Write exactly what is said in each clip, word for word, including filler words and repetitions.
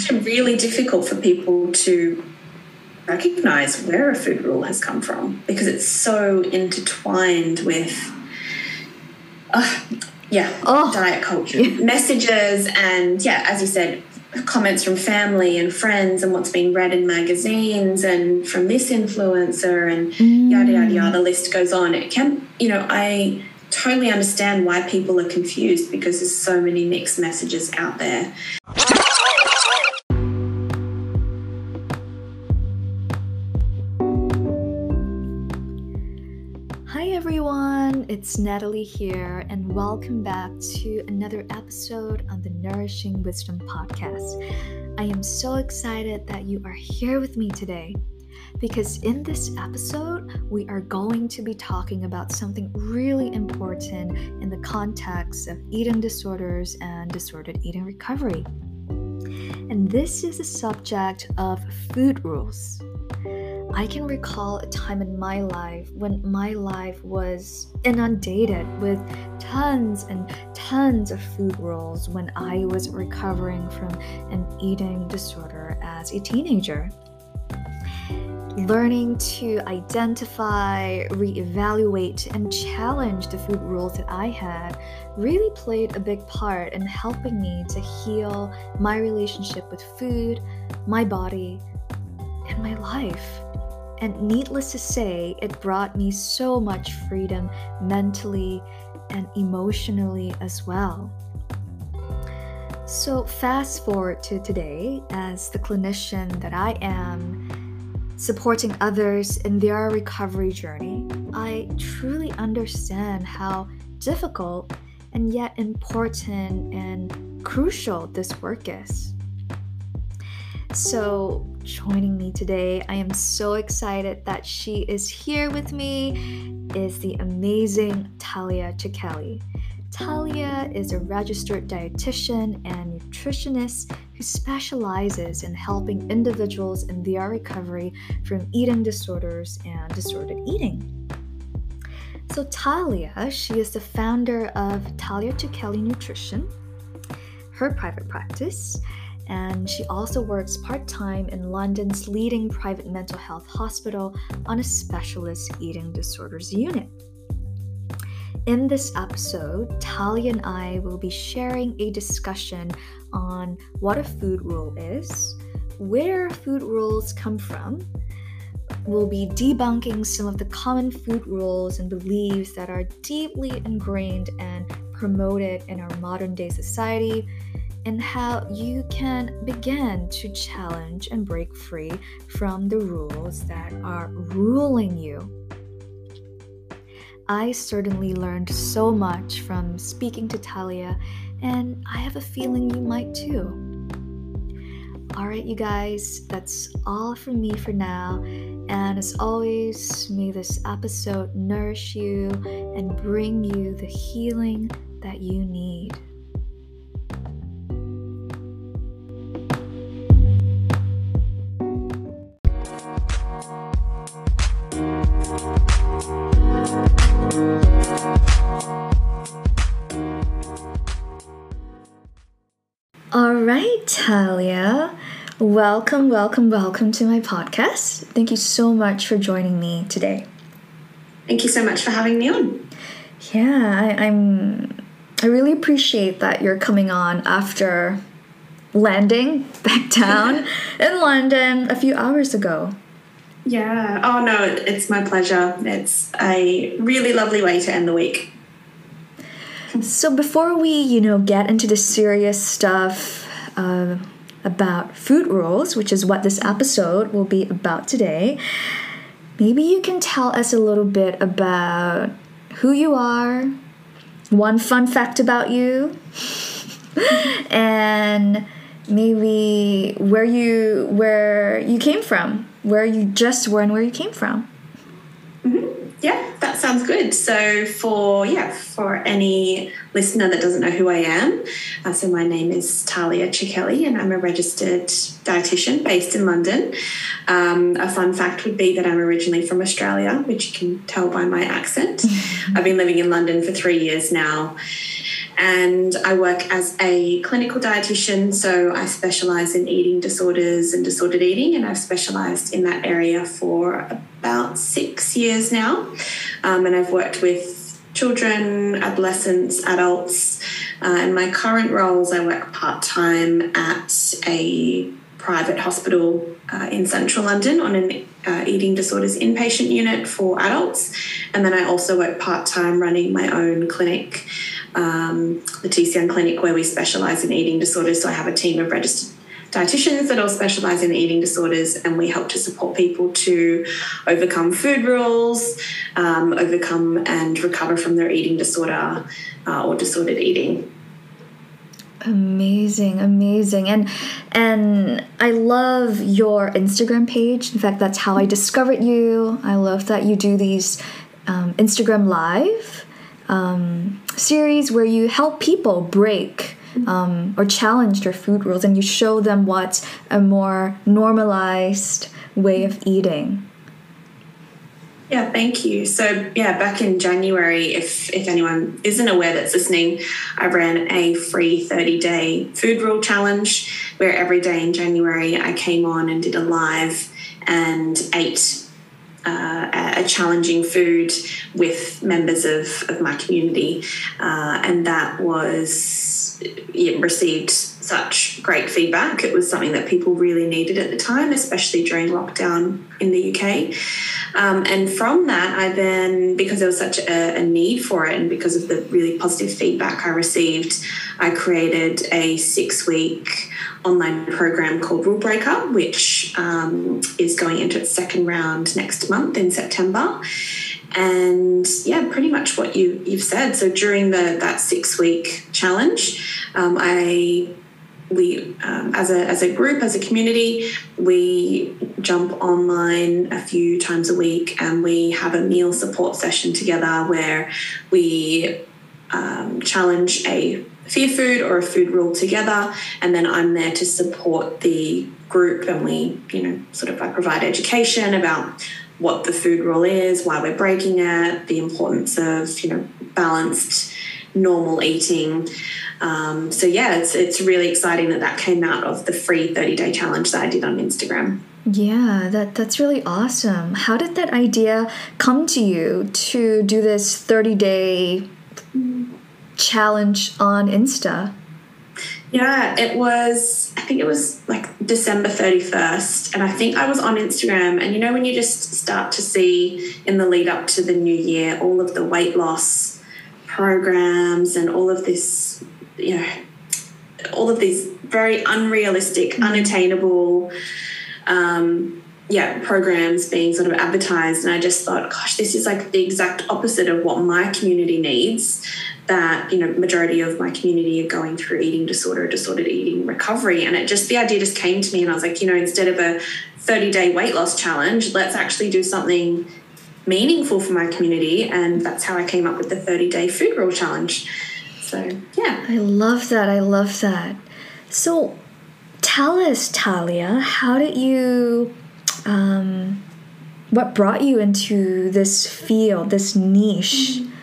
actually really difficult for people to recognize where a food rule has come from because it's so intertwined with, uh, yeah, oh, diet culture, yeah. messages, and yeah, as you said, comments from family and friends and what's being read in magazines and from this influencer and mm. yada, yada, yada, the list goes on. It can, you know, I totally understand why people are confused because there's so many mixed messages out there. Hi everyone, it's Natalie here, and welcome back to another episode on the Nourishing Wisdom podcast. I am so excited that you are here with me today because in this episode, we are going to be talking about something really important in the context of eating disorders and disordered eating recovery. And this is the subject of food rules. I can recall a time in my life when my life was inundated with tons and tons of food rules when I was recovering from an eating disorder as a teenager. Learning to identify, reevaluate, and challenge the food rules that I had really played a big part in helping me to heal my relationship with food, my body, and my life. And needless to say, it brought me so much freedom mentally and emotionally as well. So fast forward to today, as the clinician that I am, supporting others in their recovery journey, I truly understand how difficult and yet important and crucial this work is. So joining me today, I am so excited that she is here with me, is the amazing Talia Cicchelli. Talia is a registered dietitian and nutritionist who specializes in helping individuals in their recovery from eating disorders and disordered eating. So Talia, she is the founder of Talia Cicchelli Nutrition, her private practice, and she also works part-time in London's leading private mental health hospital on a specialist eating disorders unit. In this episode, Talia and I will be sharing a discussion on what a food rule is, where food rules come from. We'll be debunking some of the common food rules and beliefs that are deeply ingrained and promoted in our modern-day society, and how you can begin to challenge and break free from the rules that are ruling you. I certainly learned so much from speaking to Talia, and I have a feeling you might too. Alright, you guys, that's all from me for now, and as always, may this episode nourish you and bring you the healing that you need. All right, Talia, welcome, welcome, welcome to my podcast. Thank you so much for joining me today. Thank you so much for having me on. Yeah, I, I'm. I really appreciate that you're coming on after landing back down in London a few hours ago. Yeah. Oh no, it's my pleasure. It's a really lovely way to end the week. So before we, you know, get into the serious stuff uh, about food rules, which is what this episode will be about today, maybe you can tell us a little bit about who you are, one fun fact about you, and maybe where you where you came from, where you just were and where you came from. Mm-hmm. Yeah, that sounds good. So for, yeah, for any listener that doesn't know who I am, uh, so my name is Talia Cicchelli and I'm a registered dietitian based in London. Um, a fun fact would be that I'm originally from Australia, which you can tell by my accent. I've been living in London for three years now. And I work as a clinical dietitian, so I specialise in eating disorders and disordered eating, and I've specialised in that area for about six years now. Um, and I've worked with children, adolescents, adults. Uh, in my current roles, I work part-time at a private hospital uh, in central London on an uh, eating disorders inpatient unit for adults. And then I also work part-time running my own clinic, um, the T C N clinic, where we specialise in eating disorders. So I have a team of registered dietitians that all specialise in eating disorders, and we help to support people to overcome food rules, um, overcome and recover from their eating disorder uh, or disordered eating. Amazing, amazing. And and I love your Instagram page. In fact, that's how I discovered you. I love that you do these um, Instagram live um, series where you help people break um, or challenge their food rules, and you show them what's a more normalized way of eating. Yeah, thank you. So, yeah, back in January, if if anyone isn't aware that's listening, I ran a free thirty-day food rule challenge where every day in January I came on and did a live and ate uh, a challenging food with members of, of my community. Uh, and that was, it received such great feedback. It was something that people really needed at the time, especially during lockdown in the U K. Um, and from that, I then, because there was such a, a need for it and because of the really positive feedback I received, I created a six-week online program called Rule Breaker, which um, is going into its second round next month in September. And yeah, pretty much what you, you've said. So during the that six-week challenge, um, I... We, um, as a as a group, as a community, we jump online a few times a week and we have a meal support session together where we um, challenge a fear food or a food rule together, and then I'm there to support the group, and we, you know, sort of I provide education about what the food rule is, why we're breaking it, the importance of, you know, balanced, normal eating. Um, so yeah, it's it's really exciting that that came out of the free thirty-day challenge that I did on Instagram. Yeah, that that's really awesome. How did that idea come to you to do this thirty-day challenge on Insta? Yeah, it was, I think it was like December thirty-first, and I think I was on Instagram, and you know when you just start to see in the lead up to the new year all of the weight loss programs and all of this, you know, all of these very unrealistic, mm-hmm. unattainable, um, yeah, programs being sort of advertised. And I just thought, gosh, this is like the exact opposite of what my community needs. That, you know, majority of my community are going through eating disorder, disordered eating recovery. And it just, the idea just came to me, and I was like, you know, instead of a thirty-day weight loss challenge, let's actually do something meaningful for my community. And that's how I came up with the thirty-day food rule challenge. So, yeah. I love that. I love that. So tell us, Talia, how did you, um, what brought you into this field, this niche? Mm-hmm.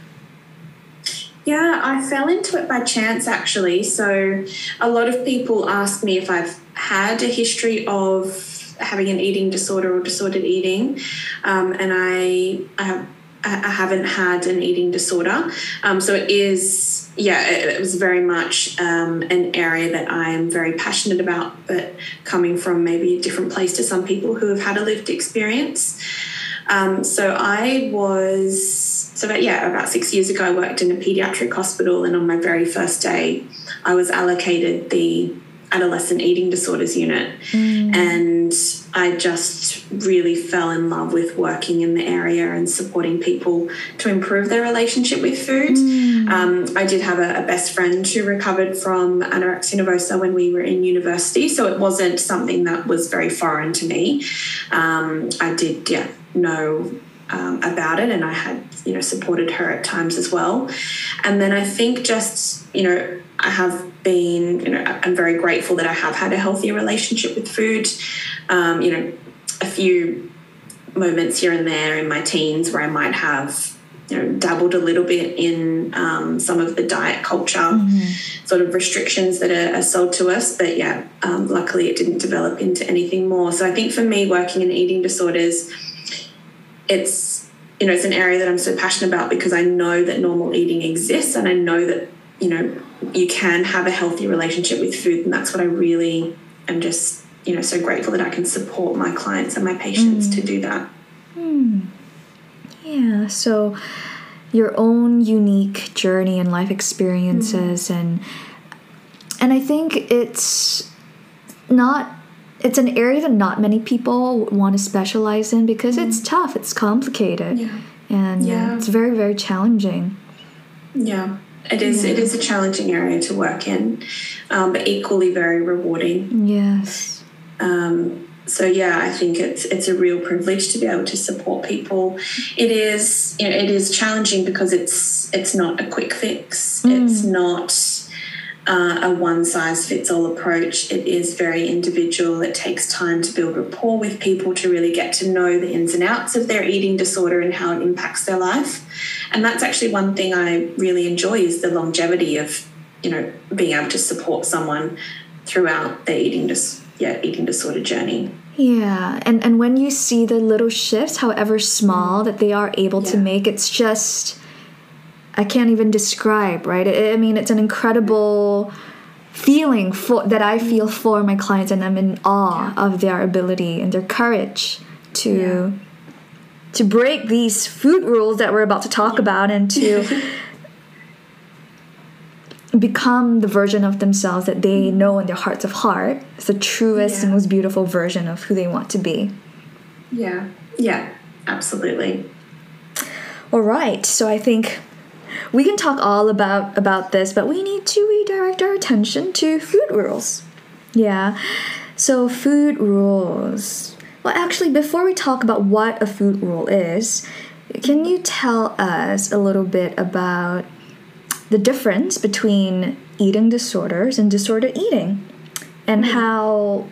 Yeah, I fell into it by chance, actually. So a lot of people ask me if I've had a history of having an eating disorder or disordered eating, um, and I, I have I haven't had an eating disorder. Um, so it is, yeah, it, it was very much um, an area that I am very passionate about, but coming from maybe a different place to some people who have had a lived experience. Um, so I was, so about, yeah, about six years ago, I worked in a paediatric hospital, and on my very first day, I was allocated the adolescent eating disorders unit. Mm. And I just really fell in love with working in the area and supporting people to improve their relationship with food. Mm. Um, I did have a, a best friend who recovered from anorexia nervosa when we were in university, so it wasn't something that was very foreign to me. Um, I did, yeah, know um, about it, and I had, you know, supported her at times as well. And then I think just, you know, I have been, you know, I'm very grateful that I have had a healthy relationship with food. Um, you know, a few moments here and there in my teens where I might have you know, dabbled a little bit in um, some of the diet culture mm-hmm. sort of restrictions that are, are sold to us. But yeah, um, luckily it didn't develop into anything more. So I think for me, working in eating disorders, it's, you know, it's an area that I'm so passionate about because I know that normal eating exists, and I know that, you know, you can have a healthy relationship with food. And that's what I really am just, you know, so grateful that I can support my clients and my patients mm. to do that. Mm. Yeah, so your own unique journey and life experiences mm-hmm. and and I think it's not it's an area that not many people want to specialize in because mm-hmm. it's tough, it's complicated. Yeah. And yeah. it's very, very challenging. Yeah. It is yeah. it is a challenging area to work in, um, but equally very rewarding. Yes. Um So yeah, I think it's it's a real privilege to be able to support people. It is, you know, it is challenging because it's it's not a quick fix. Mm. It's not uh, a one size fits all approach. It is very individual. It takes time to build rapport with people, to really get to know the ins and outs of their eating disorder and how it impacts their life. And that's actually one thing I really enjoy, is the longevity of, you know, being able to support someone throughout their eating dis- yeah, eating disorder journey. Yeah, and, and when you see the little shifts, however small, mm. that they are able yeah. to make, it's just, I can't even describe, right? I, I mean, it's an incredible feeling for that I feel for my clients, and I'm in awe yeah. of their ability and their courage to yeah. to break these food rules that we're about to talk yeah. about, and to become the version of themselves that they know in their hearts of heart. It's the truest yeah. and most beautiful version of who they want to be. Yeah, yeah, absolutely. All right, so I think we can talk all about, about this, but we need to redirect our attention to food rules. Yeah, so food rules. Well, actually, before we talk about what a food rule is, can you tell us a little bit about the difference between eating disorders and disordered eating, and mm. how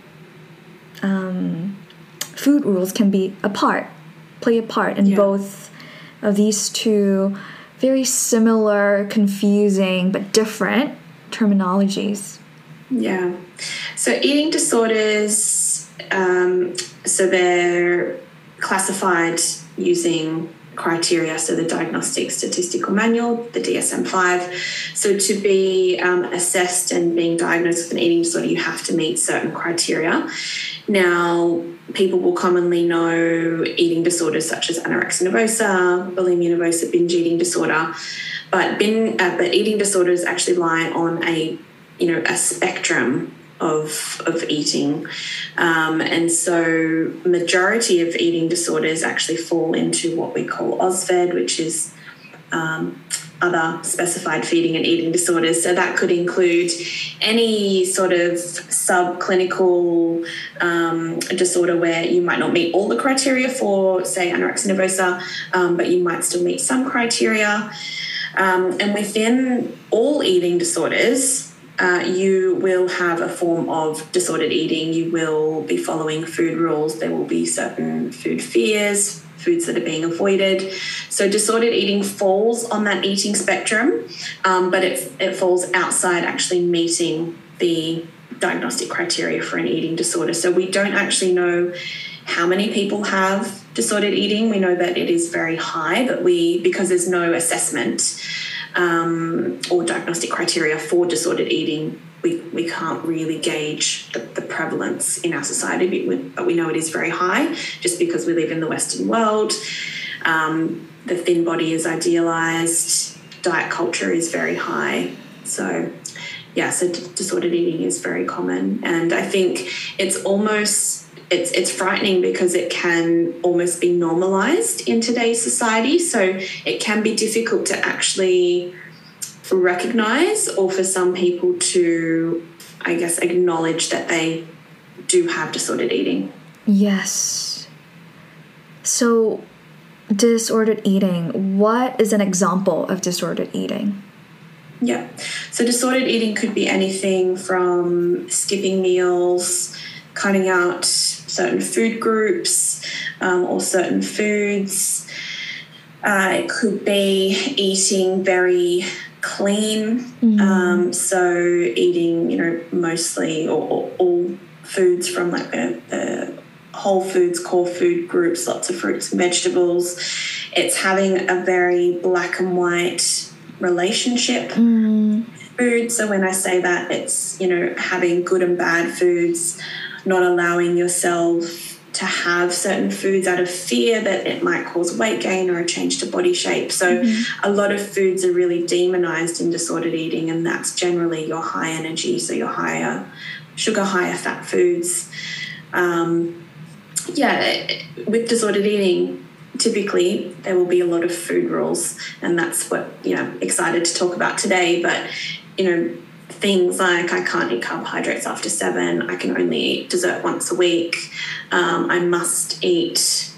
um, food rules can be a part, play a part in yeah. both of these two very similar, confusing, but different terminologies? Yeah. So eating disorders, um, so they're classified using criteria, so the Diagnostic Statistical Manual, the D S M five. So to be um, assessed and being diagnosed with an eating disorder, you have to meet certain criteria. Now, people will commonly know eating disorders such as anorexia nervosa, bulimia nervosa, binge eating disorder, but bin, uh, but eating disorders actually lie on a, you know, a spectrum of of eating, um, and so majority of eating disorders actually fall into what we call O S V E D, which is um, other specified feeding and eating disorders. So that could include any sort of subclinical um, disorder where you might not meet all the criteria for, say, anorexia nervosa, um, but you might still meet some criteria. Um, and within all eating disorders, Uh, you will have a form of disordered eating. You will be following food rules. There will be certain food fears, foods that are being avoided. So disordered eating falls on that eating spectrum, um, but it, it falls outside actually meeting the diagnostic criteria for an eating disorder. So we don't actually know how many people have disordered eating. We know that it is very high, but we, because there's no assessment Um, or diagnostic criteria for disordered eating, we, we can't really gauge the, the prevalence in our society, but we, but we know it is very high just because we live in the Western world. Um, the thin body is idealised, diet culture is very high. So, yeah, so d- disordered eating is very common. And I think it's almost... It's it's frightening because it can almost be normalised in today's society. So it can be difficult to actually recognise, or for some people to, I guess, acknowledge that they do have disordered eating. Yes. So disordered eating, what is an example of disordered eating? Yeah. So disordered eating could be anything from skipping meals, cutting out certain food groups um, or certain foods, Uh, it could be eating very clean, mm-hmm. um, so eating, you know, mostly or, or all foods from like the, the whole foods, core food groups, lots of fruits and vegetables. It's having a very black and white relationship mm. food. So when I say that, it's, you know, having good and bad foods, not allowing yourself to have certain foods out of fear that it might cause weight gain or a change to body shape. So mm-hmm. a lot of foods are really demonized in disordered eating, and that's generally your high energy, so your higher sugar, higher fat foods. Um, yeah, with disordered eating, typically there will be a lot of food rules, and that's what, you know, excited to talk about today. But, you know, things like I can't eat carbohydrates after seven, I can only eat dessert once a week, um, I must eat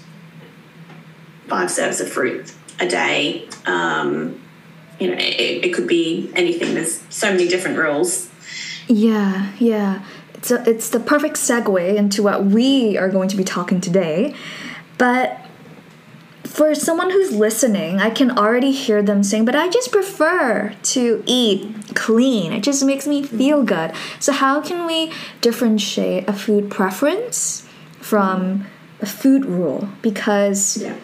five serves of fruit a day. Um, you know, it, it could be anything. There's so many different rules. Yeah, yeah. It's, a, it's the perfect segue into what we are going to be talking today. But for someone who's listening, I can already hear them saying, but I just prefer to eat clean. It just makes me feel good. So how can we differentiate a food preference from a food rule? Because, yeah.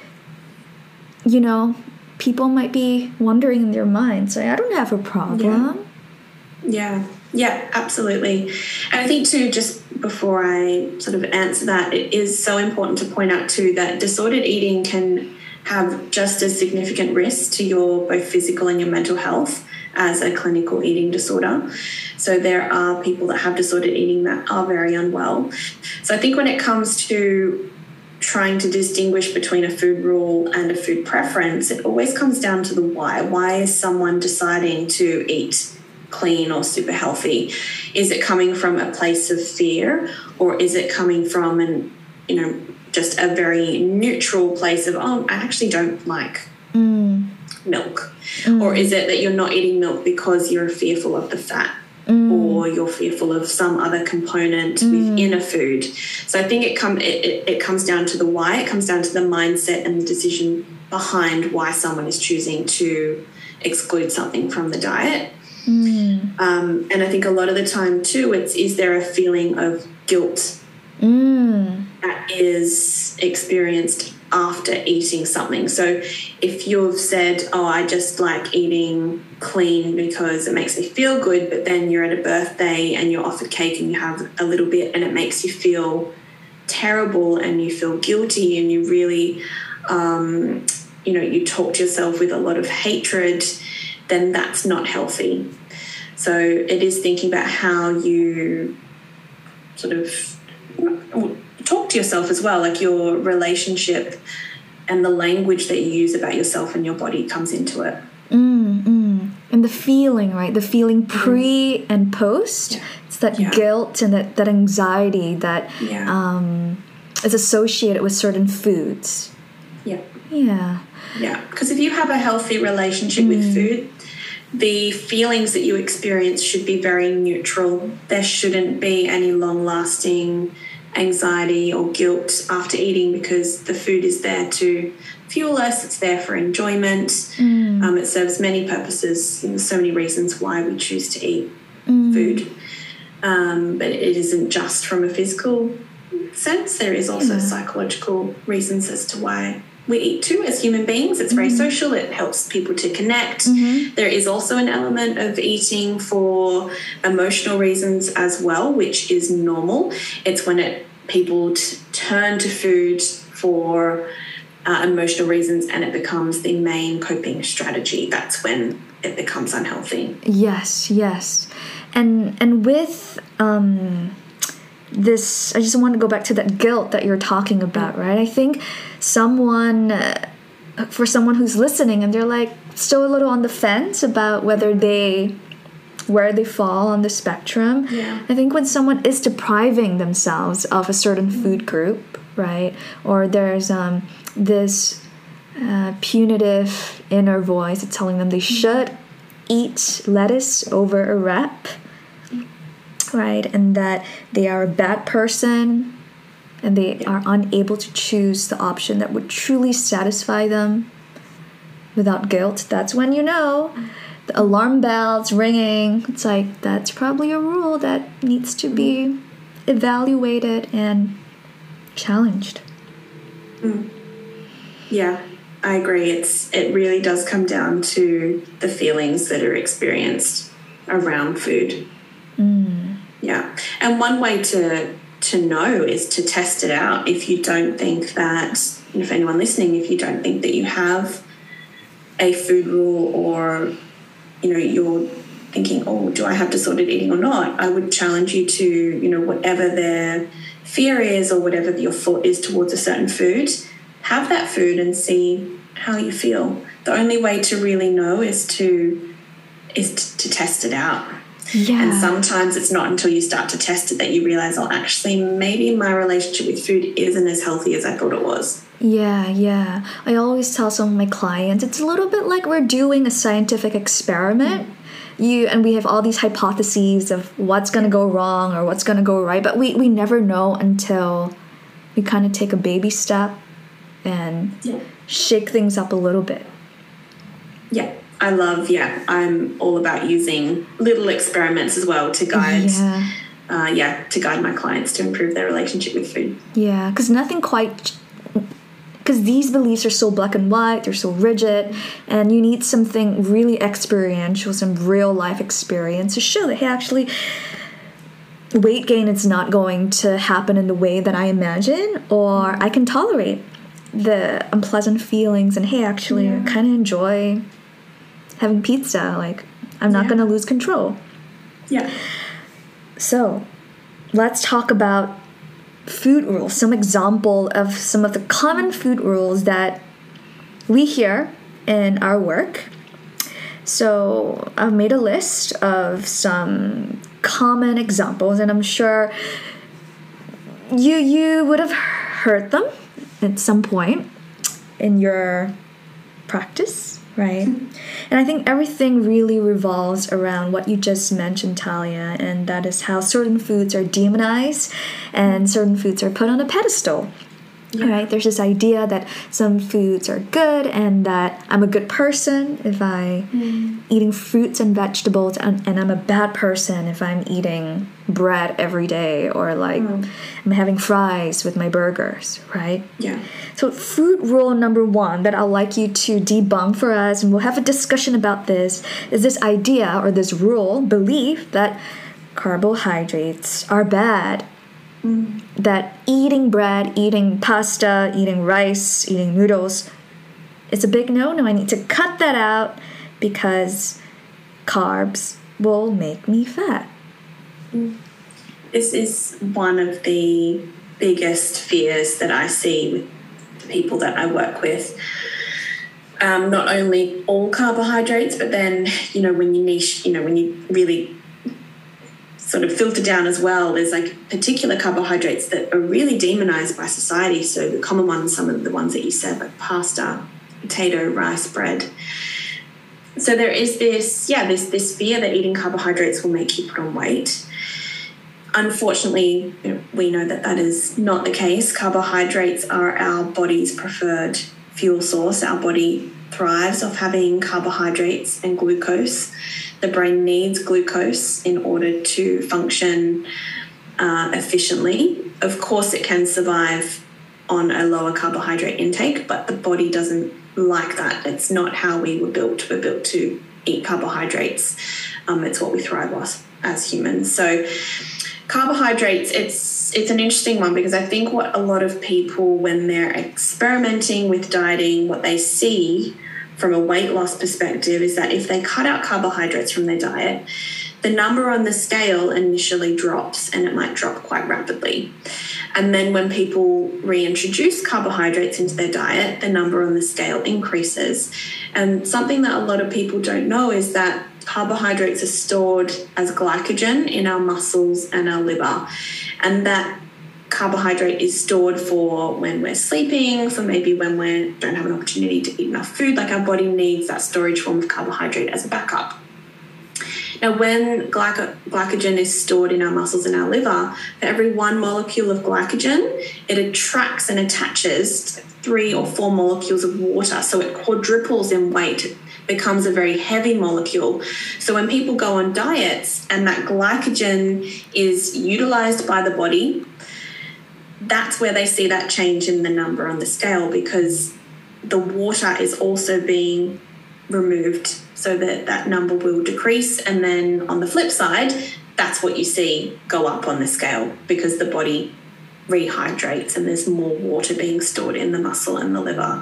you know, people might be wondering in their minds, so I don't have a problem. Yeah. yeah. Yeah, absolutely. And I think too, just before I sort of answer that, it is so important to point out too that disordered eating can have just as significant risks to your both physical and your mental health as a clinical eating disorder. So there are people that have disordered eating that are very unwell. So I think when it comes to trying to distinguish between a food rule and a food preference, it always comes down to the why. Why is someone deciding to eat clean or super healthy? Is it coming from a place of fear, or is it coming from an, you know, just a very neutral place of, oh, I actually don't like mm. milk? Mm. Or is it that you're not eating milk because you're fearful of the fat mm. or you're fearful of some other component mm. within a food? So I think it, come, it, it, it comes down to the why. It comes down to the mindset and the decision behind why someone is choosing to exclude something from the diet. Mm. Um, and I think a lot of the time too, it's, is there a feeling of guilt mm. that is experienced after eating something? So if you've said, oh, I just like eating clean because it makes me feel good, but then you're at a birthday and you're offered cake and you have a little bit and it makes you feel terrible and you feel guilty and you really, um, you know, you talk to yourself with a lot of hatred, then that's not healthy. So it is thinking about how you sort of talk to yourself as well, like your relationship and the language that you use about yourself and your body comes into it. Mm, mm. And the feeling, right? The feeling pre mm. and post. Yeah. It's that yeah. guilt and that, that anxiety that yeah. um, is associated with certain foods. Yeah. Yeah. Yeah. Because if you have a healthy relationship mm. with food, the feelings that you experience should be very neutral. There shouldn't be any long-lasting anxiety or guilt after eating, because the food is there to fuel us. It's there for enjoyment. Mm. Um, it serves many purposes, and there's so many reasons why we choose to eat mm. food. Um, but it isn't just from a physical sense. There is also yeah. psychological reasons as to why we eat too as human beings. It's very mm-hmm. social. It helps people to connect. Mm-hmm. There is also an element of eating for emotional reasons as well, which is normal. It's when it people t- turn to food for uh, emotional reasons and it becomes the main coping strategy. That's when it becomes unhealthy. Yes, yes. And and with um this, I just want to go back to that guilt that you're talking about, right? I think someone, uh, for someone who's listening and they're like still a little on the fence about whether they, where they fall on the spectrum. Yeah. I think when someone is depriving themselves of a certain food group, right? Or there's um, this uh, punitive inner voice that's telling them they should eat lettuce over a wrap, right? And that they are a bad person and they yeah. are unable to choose the option that would truly satisfy them. without guilt, that's when you know the alarm bells ringing. It's like, that's probably a rule that needs to be evaluated and challenged. Mm. Yeah, I agree. It's it really does come down to the feelings that are experienced around food. Mm. Yeah. And one way to to know is to test it out. If you don't think that, if anyone listening, if you don't think that you have a food rule, or, you know, you're thinking, oh, do I have disordered eating or not? I would challenge you to, you know, whatever their fear is or whatever your thought is towards a certain food, have that food and see how you feel. The only way to really know is to is to, to test it out. Yeah. And sometimes it's not until you start to test it that you realize, oh, actually, maybe my relationship with food isn't as healthy as I thought it was. Yeah, yeah. I always tell some of my clients, it's a little bit like we're doing a scientific experiment. Mm-hmm. You and we have all these hypotheses of what's going to go wrong or what's going to go right, but we, we never know until we kind of take a baby step and yeah. shake things up a little bit. Yeah. I love, yeah, I'm all about using little experiments as well to guide, yeah, uh, yeah to guide my clients to improve their relationship with food. Yeah, because nothing quite, because these beliefs are so black and white, they're so rigid, and you need something really experiential, some real life experience to show that, hey, actually, weight gain is not going to happen in the way that I imagine, or I can tolerate the unpleasant feelings, and hey, actually, yeah. I kind of enjoy having pizza. Like, I'm not yeah. going to lose control. Yeah. So, let's talk about food rules. Some example of some of the common food rules that we hear in our work. So, I've made a list of some common examples, and I'm sure you you would have heard them at some point in your practice. Right. And I think everything really revolves around what you just mentioned, Talia, and that is how certain foods are demonized and certain foods are put on a pedestal. Yeah. Right? There's this idea that some foods are good and that I'm a good person if I'm mm. eating fruits and vegetables, and, and I'm a bad person if I'm eating bread every day, or like mm. I'm having fries with my burgers, right? Yeah. So food rule number one that I'd like you to debunk for us, and we'll have a discussion about this, is this idea or this rule, belief that carbohydrates are bad. Mm. That eating bread, eating pasta, eating rice, eating noodles, it's a big no-no. I need to cut that out because carbs will make me fat. Mm. This is one of the biggest fears that I see with the people that I work with. Um, not only all carbohydrates, but then, you know, when you niche, you know, when you really sort of filter down as well, there's like particular carbohydrates that are really demonized by society. So the common ones, some of the ones that you said, like pasta, potato, rice, bread. So there is this, yeah, this this fear that eating carbohydrates will make you put on weight. Unfortunately, you know, we know that that is not the case. Carbohydrates are our body's preferred fuel source. Our body thrives off having carbohydrates and glucose. The brain needs glucose in order to function uh, efficiently. Of course, it can survive on a lower carbohydrate intake, but the body doesn't like that. It's not how we were built. We're built to eat carbohydrates. Um, it's what we thrive on as humans. So carbohydrates, it's it's an interesting one, because I think what a lot of people, when they're experimenting with dieting, what they see from a weight loss perspective is that if they cut out carbohydrates from their diet, the number on the scale initially drops, and it might drop quite rapidly. And then when people reintroduce carbohydrates into their diet, the number on the scale increases. And something that a lot of people don't know is that carbohydrates are stored as glycogen in our muscles and our liver. And that carbohydrate is stored for when we're sleeping, for maybe when we don't have an opportunity to eat enough food. Like, our body needs that storage form of carbohydrate as a backup. Now, when glyco- glycogen is stored in our muscles and our liver, for every one molecule of glycogen, it attracts and attaches three or four molecules of water. So it quadruples in weight. It becomes a very heavy molecule. So when people go on diets and that glycogen is utilized by the body, that's where they see that change in the number on the scale, because the water is also being removed so that that number will decrease. And then on the flip side, that's what you see go up on the scale, because the body rehydrates and there's more water being stored in the muscle and the liver.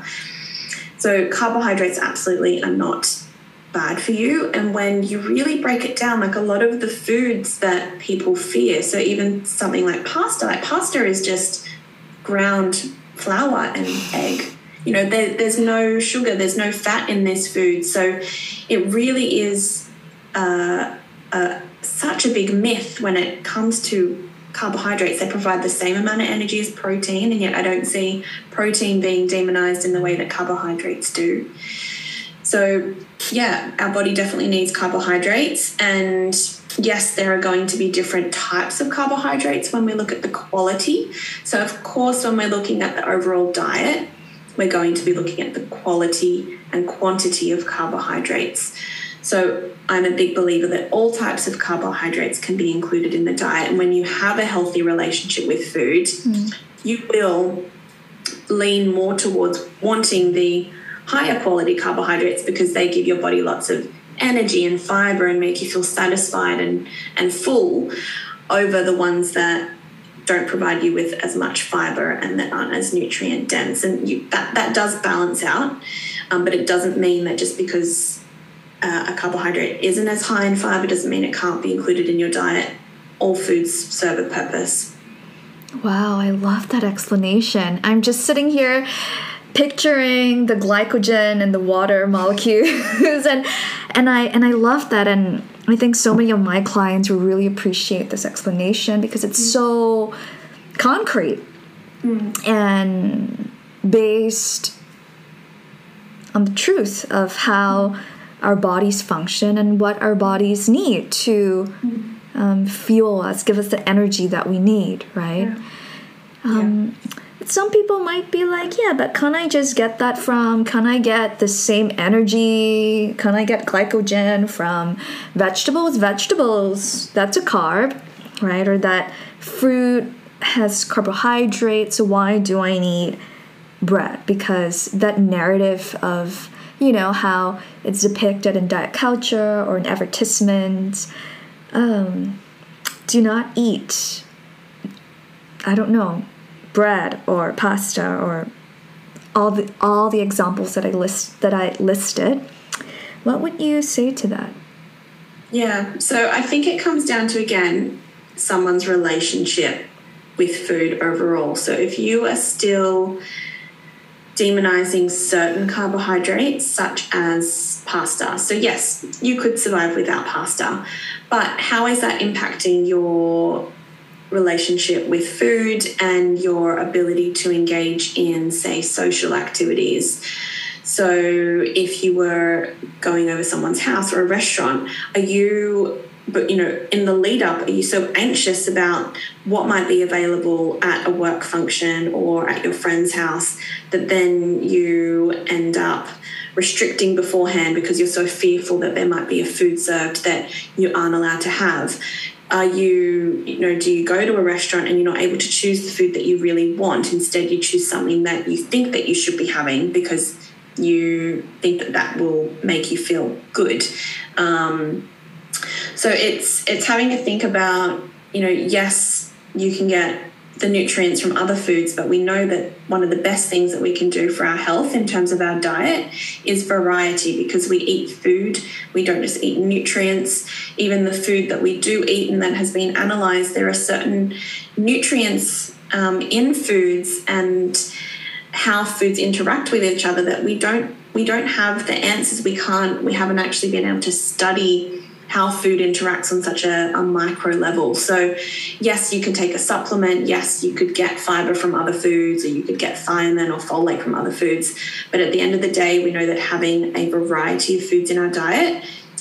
So carbohydrates absolutely are not bad for you. And when you really break it down, like a lot of the foods that people fear, so even something like pasta, like pasta is just ground flour and egg. You know, there, there's no sugar, there's no fat in this food. So it really is uh, uh, such a big myth when it comes to carbohydrates. They provide the same amount of energy as protein, and yet I don't see protein being demonized in the way that carbohydrates do. So, yeah, our body definitely needs carbohydrates. And yes, there are going to be different types of carbohydrates when we look at the quality. So, of course, when we're looking at the overall diet, we're going to be looking at the quality and quantity of carbohydrates. So I'm a big believer that all types of carbohydrates can be included in the diet. And when you have a healthy relationship with food, mm. you will lean more towards wanting the higher quality carbohydrates, because they give your body lots of energy and fiber and make you feel satisfied and, and full, over the ones that don't provide you with as much fiber and that aren't as nutrient dense. And you, that, that does balance out, um, but it doesn't mean that just because uh, a carbohydrate isn't as high in fiber doesn't mean it can't be included in your diet. All foods serve a purpose. Wow, I love that explanation. I'm just sitting here picturing the glycogen and the water molecules and and I and I love that, and I think so many of my clients will really appreciate this explanation because it's mm. so concrete mm. and based on the truth of how mm. our bodies function and what our bodies need to mm. um, fuel us, give us the energy that we need, right? Yeah. Um, yeah. Some people might be like, yeah, but can I just get that from, can I get the same energy, can I get glycogen from vegetables? Vegetables, that's a carb, right? Or that fruit has carbohydrates, so why do I need bread? Because that narrative of, you know, how it's depicted in diet culture or in advertisements, um, do not eat, I don't know, bread or pasta or all the all the examples that I list that I listed. What would you say to that? Yeah, so I think it comes down to, again, someone's relationship with food overall. So if you are still demonizing certain carbohydrates such as pasta, so yes, you could survive without pasta, but how is that impacting your relationship with food and your ability to engage in, say, social activities? So if you were going over someone's house or a restaurant, are you, but you know, in the lead up, are you so anxious about what might be available at a work function or at your friend's house that then you end up restricting beforehand because you're so fearful that there might be a food served that you aren't allowed to have? Are you, you know, do you go to a restaurant and you're not able to choose the food that you really want? Instead, you choose something that you think that you should be having because you think that that will make you feel good. Um, so it's it's having to think about, you know, yes, you can get the nutrients from other foods, but we know that one of the best things that we can do for our health in terms of our diet is variety, because we eat food. We don't just eat nutrients. Even the food that we do eat and that has been analysed, there are certain nutrients um, in foods and how foods interact with each other that we don't we don't have the answers. We can't, we haven't actually been able to study how food interacts on such a, a micro level. So yes, you can take a supplement. Yes, you could get fiber from other foods, or you could get thiamine or folate from other foods. But at the end of the day, we know that having a variety of foods in our diet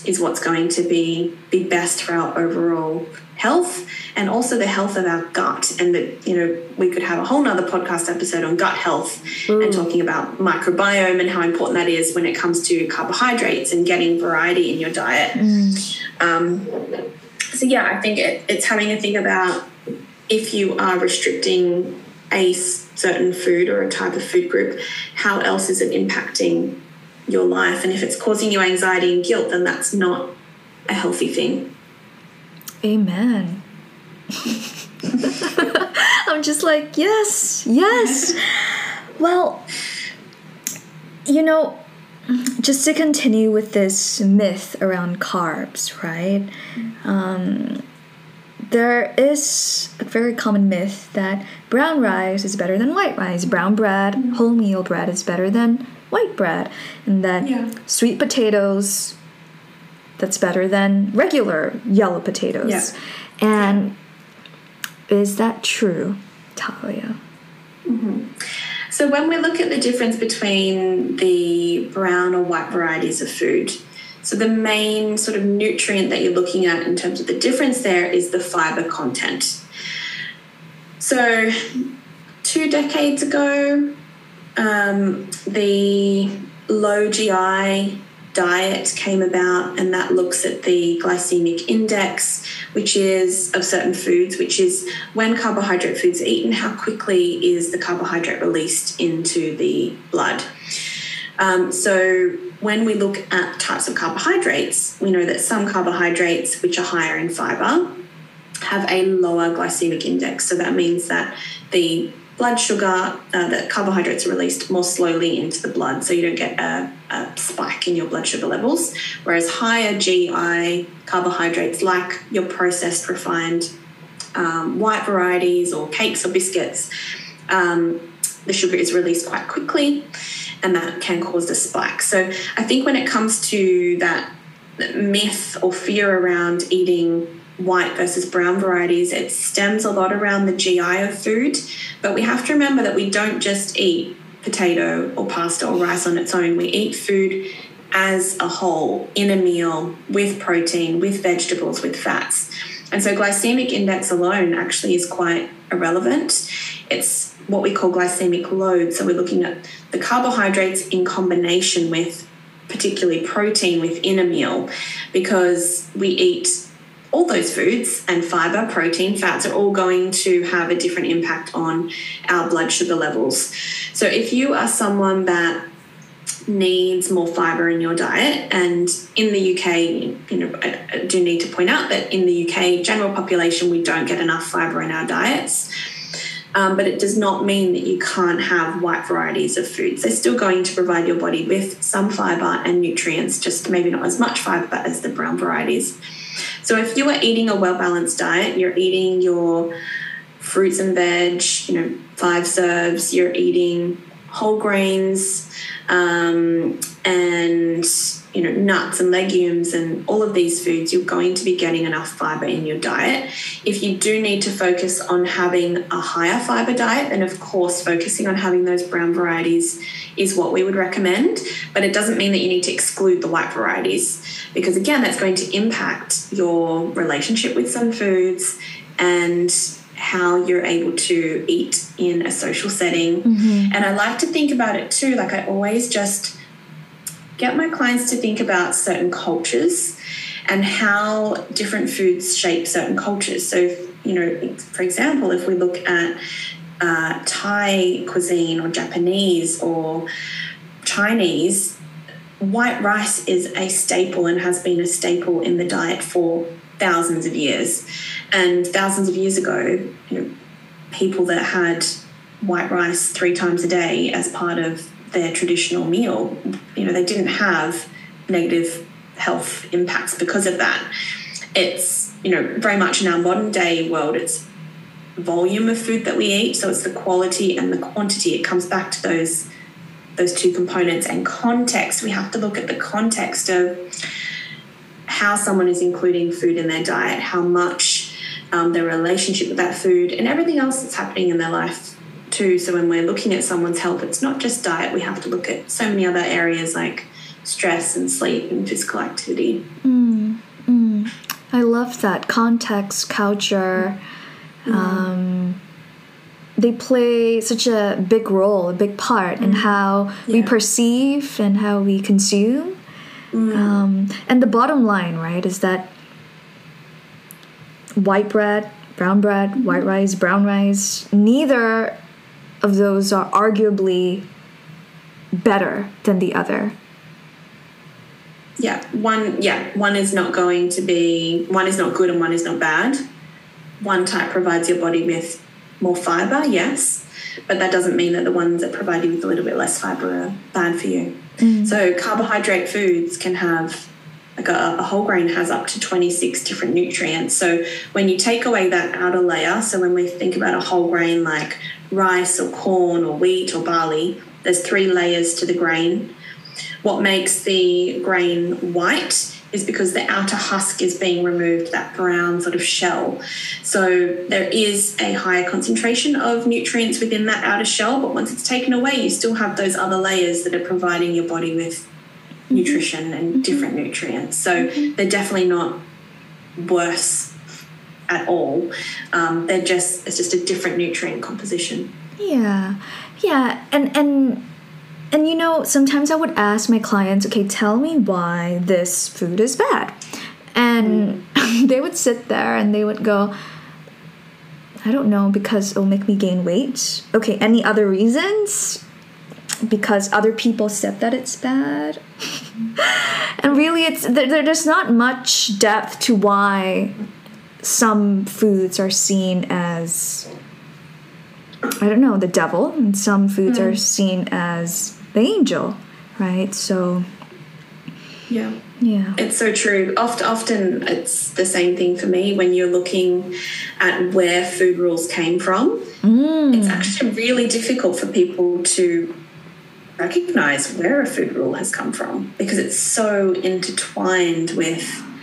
is what's going to be be best for our overall health, and also the health of our gut. And that, you know, we could have a whole nother podcast episode on gut health Ooh. and talking about microbiome and how important that is when it comes to carbohydrates and getting variety in your diet. Mm. Um, so yeah, I think it, it's having a think about if you are restricting a certain food or a type of food group, how else is it impacting your life? And if it's causing you anxiety and guilt, then that's not a healthy thing. Amen. I'm just like, yes, yes. Well, you know, just to continue with this myth around carbs, right? Um, there is a very common myth that brown rice is better than white rice. Brown bread, wholemeal bread is better than white bread. And that yeah. sweet potatoes, that's better than regular yellow potatoes. Yeah. And yeah. is that true, Talia? Mm-hmm. So when we look at the difference between the brown or white varieties of food, so the main sort of nutrient that you're looking at in terms of the difference there is the fiber content. So two decades ago, um, the low G I diet came about, and that looks at the glycemic index, which is of certain foods, which is when carbohydrate foods are eaten, how quickly is the carbohydrate released into the blood. Um, so when we look at types of carbohydrates, we know that some carbohydrates, which are higher in fiber, have a lower glycemic index. So that means that the blood sugar, uh, the carbohydrates are released more slowly into the blood, so you don't get a, a spike in your blood sugar levels. Whereas higher G I carbohydrates, like your processed refined um, white varieties or cakes or biscuits, um, the sugar is released quite quickly, and that can cause a spike. So I think when it comes to that myth or fear around eating white versus brown varieties, it stems a lot around the G I of food. But we have to remember that we don't just eat potato or pasta or rice on its own. We eat food as a whole, in a meal, with protein, with vegetables, with fats. And so glycemic index alone actually is quite irrelevant. It's what we call glycemic load. So we're looking at the carbohydrates in combination with particularly protein within a meal, because we eat all those foods, and fiber, protein, fats are all going to have a different impact on our blood sugar levels. So if you are someone that needs more fiber in your diet, and in the U K, you know, I, I do need to point out that in the U K, general population, we don't get enough fiber in our diets. Um, but it does not mean that you can't have white varieties of foods. They're still going to provide your body with some fiber and nutrients, just maybe not as much fiber as the brown varieties. So if you are eating a well-balanced diet, you're eating your fruits and veg, you know, five serves, you're eating whole grains, um, and, you know, nuts and legumes and all of these foods, you're going to be getting enough fiber in your diet. If you do need to focus on having a higher fiber diet, then of course focusing on having those brown varieties is what we would recommend, but it doesn't mean that you need to exclude the white varieties, because again, that's going to impact your relationship with some foods and how you're able to eat in a social setting. Mm-hmm. And I like to think about it too, like I always just get my clients to think about certain cultures and how different foods shape certain cultures. So, you know, for example, if we look at uh, Thai cuisine or Japanese or Chinese, white rice is a staple and has been a staple in the diet for thousands of years. And thousands of years ago, you know, people that had white rice three times a day as part of their traditional meal, you know, they didn't have negative health impacts because of that. It's, you know, very much in our modern day world, it's volume of food that we eat. So it's the quality and the quantity. It comes back to those those two components. And context, we have to look at the context of how someone is including food in their diet, how much um, their relationship with that food, and everything else that's happening in their life too. So when we're looking at someone's health, it's not just diet. We have to look at so many other areas like stress and sleep and physical activity. Mm, mm. I love that. Context, culture, mm. um, they play such a big role, a big part mm. in how yeah. we perceive and how we consume. Mm. Um, and the bottom line, right, is that white bread, brown bread, mm-hmm. white rice, brown rice, neither of those are arguably better than the other. Yeah, one yeah, one is not going to be, one is not good and one is not bad. One type provides your body with more fiber, yes, but that doesn't mean that the ones that provide you with a little bit less fiber are bad for you. Mm. So carbohydrate foods can have, like a, a whole grain has up to twenty-six different nutrients. So when you take away that outer layer, so when we think about a whole grain like rice or corn or wheat or barley, there's three layers to the grain. What makes the grain white is because the outer husk is being removed, that brown sort of shell. So there is a higher concentration of nutrients within that outer shell, but once it's taken away, you still have those other layers that are providing your body with nutrition and mm-hmm. different nutrients. So mm-hmm. they're definitely not worse at all. Um, they're just, it's just a different nutrient composition. Yeah. Yeah. And, and, And, you know, sometimes I would ask my clients, okay, tell me why this food is bad. And mm. they would sit there and they would go, I don't know, because it'll make me gain weight. Okay, any other reasons? Because other people said that it's bad. And really, it's there, there's not much depth to why some foods are seen as, I don't know, the devil, and some foods mm. are seen as the angel, right? So yeah yeah it's so true. Often often it's the same thing for me when you're looking at where food rules came from. Mm. It's actually really difficult for people to recognize where a food rule has come from because it's so intertwined with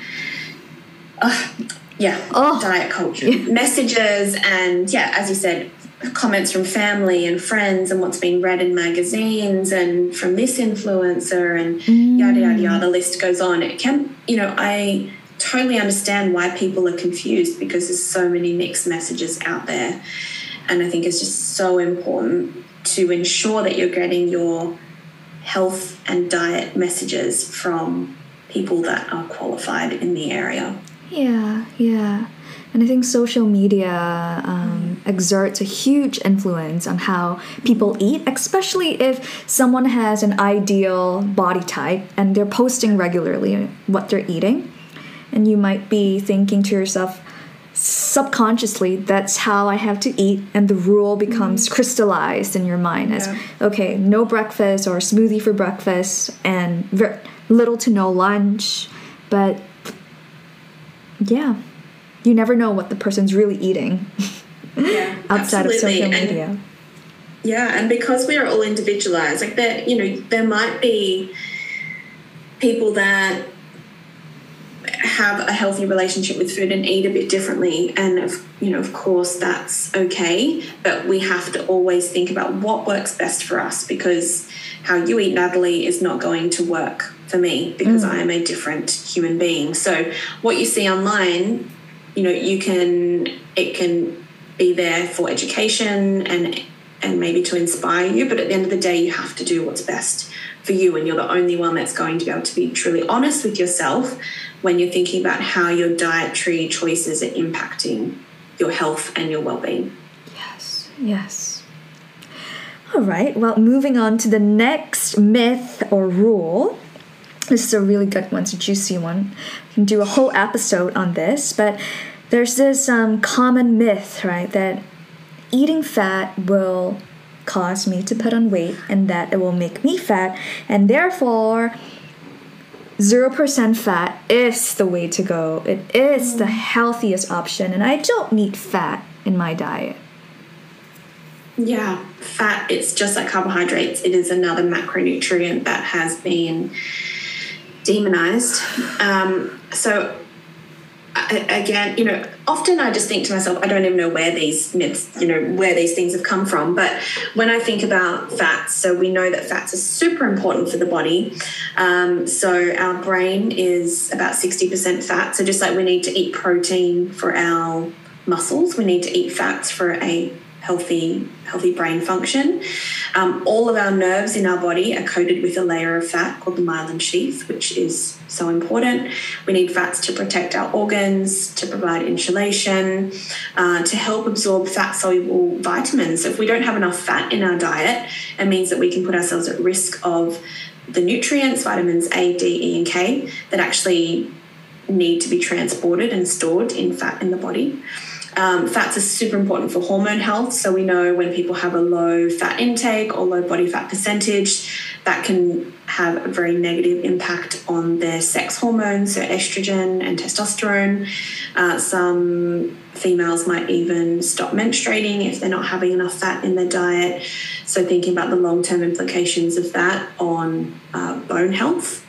uh, yeah oh. diet culture, yeah. messages, and yeah, as you said, comments from family and friends and what's been read in magazines and from this influencer and mm. yada, yada, yada, the list goes on. It can, you know, I totally understand why people are confused because there's so many mixed messages out there. And I think it's just so important to ensure that you're getting your health and diet messages from people that are qualified in the area. Yeah, yeah. And I think social media um, exerts a huge influence on how people eat, especially if someone has an ideal body type and they're posting regularly what they're eating. And you might be thinking to yourself, subconsciously, that's how I have to eat. And the rule becomes mm-hmm. crystallized in your mind as, yeah. okay, no breakfast or smoothie for breakfast and very little to no lunch. But yeah. You never know what the person's really eating yeah, outside absolutely. of social and, media. Yeah, and because we are all individualized, like there, you know, there might be people that have a healthy relationship with food and eat a bit differently, and of, you know, of course that's okay. But we have to always think about what works best for us, because how you eat, Natalie, is not going to work for me because mm. I am a different human being. So what you see online, you know, you can, it can be there for education and and maybe to inspire you, but at the end of the day, you have to do what's best for you, and you're the only one that's going to be able to be truly honest with yourself when you're thinking about how your dietary choices are impacting your health and your well-being. Yes, yes. All right, well, moving on to the next myth or rule. This is a really good one, it's a juicy one. We can do a whole episode on this, but there's this um, common myth, right, that eating fat will cause me to put on weight and that it will make me fat, and therefore zero percent fat is the way to go. It is the healthiest option, and I don't need fat in my diet. Yeah, fat, it's just like carbohydrates. It is another macronutrient that has been demonized. Um, so again, you know, often I just think to myself, I don't even know where these myths, you know, where these things have come from. But when I think about fats, so we know that fats are super important for the body. Um, so our brain is about sixty percent fat. So just like we need to eat protein for our muscles, we need to eat fats for a healthy healthy brain function. Um, all of our nerves in our body are coated with a layer of fat called the myelin sheath, which is so important. We need fats to protect our organs, to provide insulation, uh, to help absorb fat-soluble vitamins. So if we don't have enough fat in our diet, it means that we can put ourselves at risk of the nutrients, vitamins A, D, E, and K, that actually need to be transported and stored in fat in the body. Um, fats are super important for hormone health. So we know when people have a low fat intake or low body fat percentage, that can have a very negative impact on their sex hormones, so estrogen and testosterone. Uh, some females might even stop menstruating if they're not having enough fat in their diet. So thinking about the long-term implications of that on uh, bone health.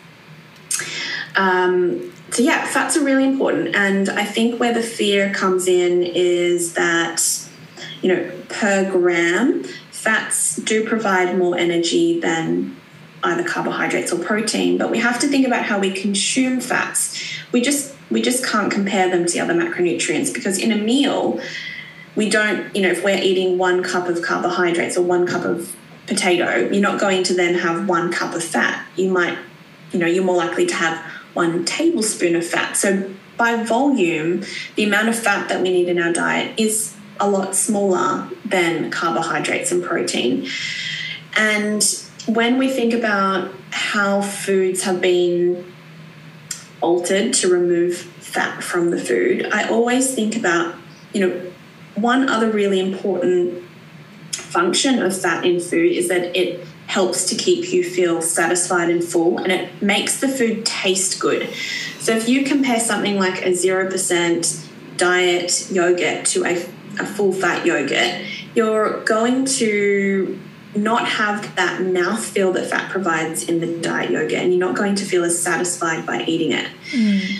Um, So yeah, fats are really important. And I think where the fear comes in is that, you know, per gram, fats do provide more energy than either carbohydrates or protein, but we have to think about how we consume fats. We just we just can't compare them to the other macronutrients, because in a meal, we don't, you know, if we're eating one cup of carbohydrates or one cup of potato, you're not going to then have one cup of fat. You might, you know, you're more likely to have one tablespoon of fat. So by volume, the amount of fat that we need in our diet is a lot smaller than carbohydrates and protein. And when we think about how foods have been altered to remove fat from the food, I always think about, you know, one other really important function of fat in food is that it helps to keep you feel satisfied and full, and it makes the food taste good. So if you compare something like a zero percent diet yogurt to a, a full fat yogurt, you're going to not have that mouthfeel that fat provides in the diet yogurt, and you're not going to feel as satisfied by eating it. Mm.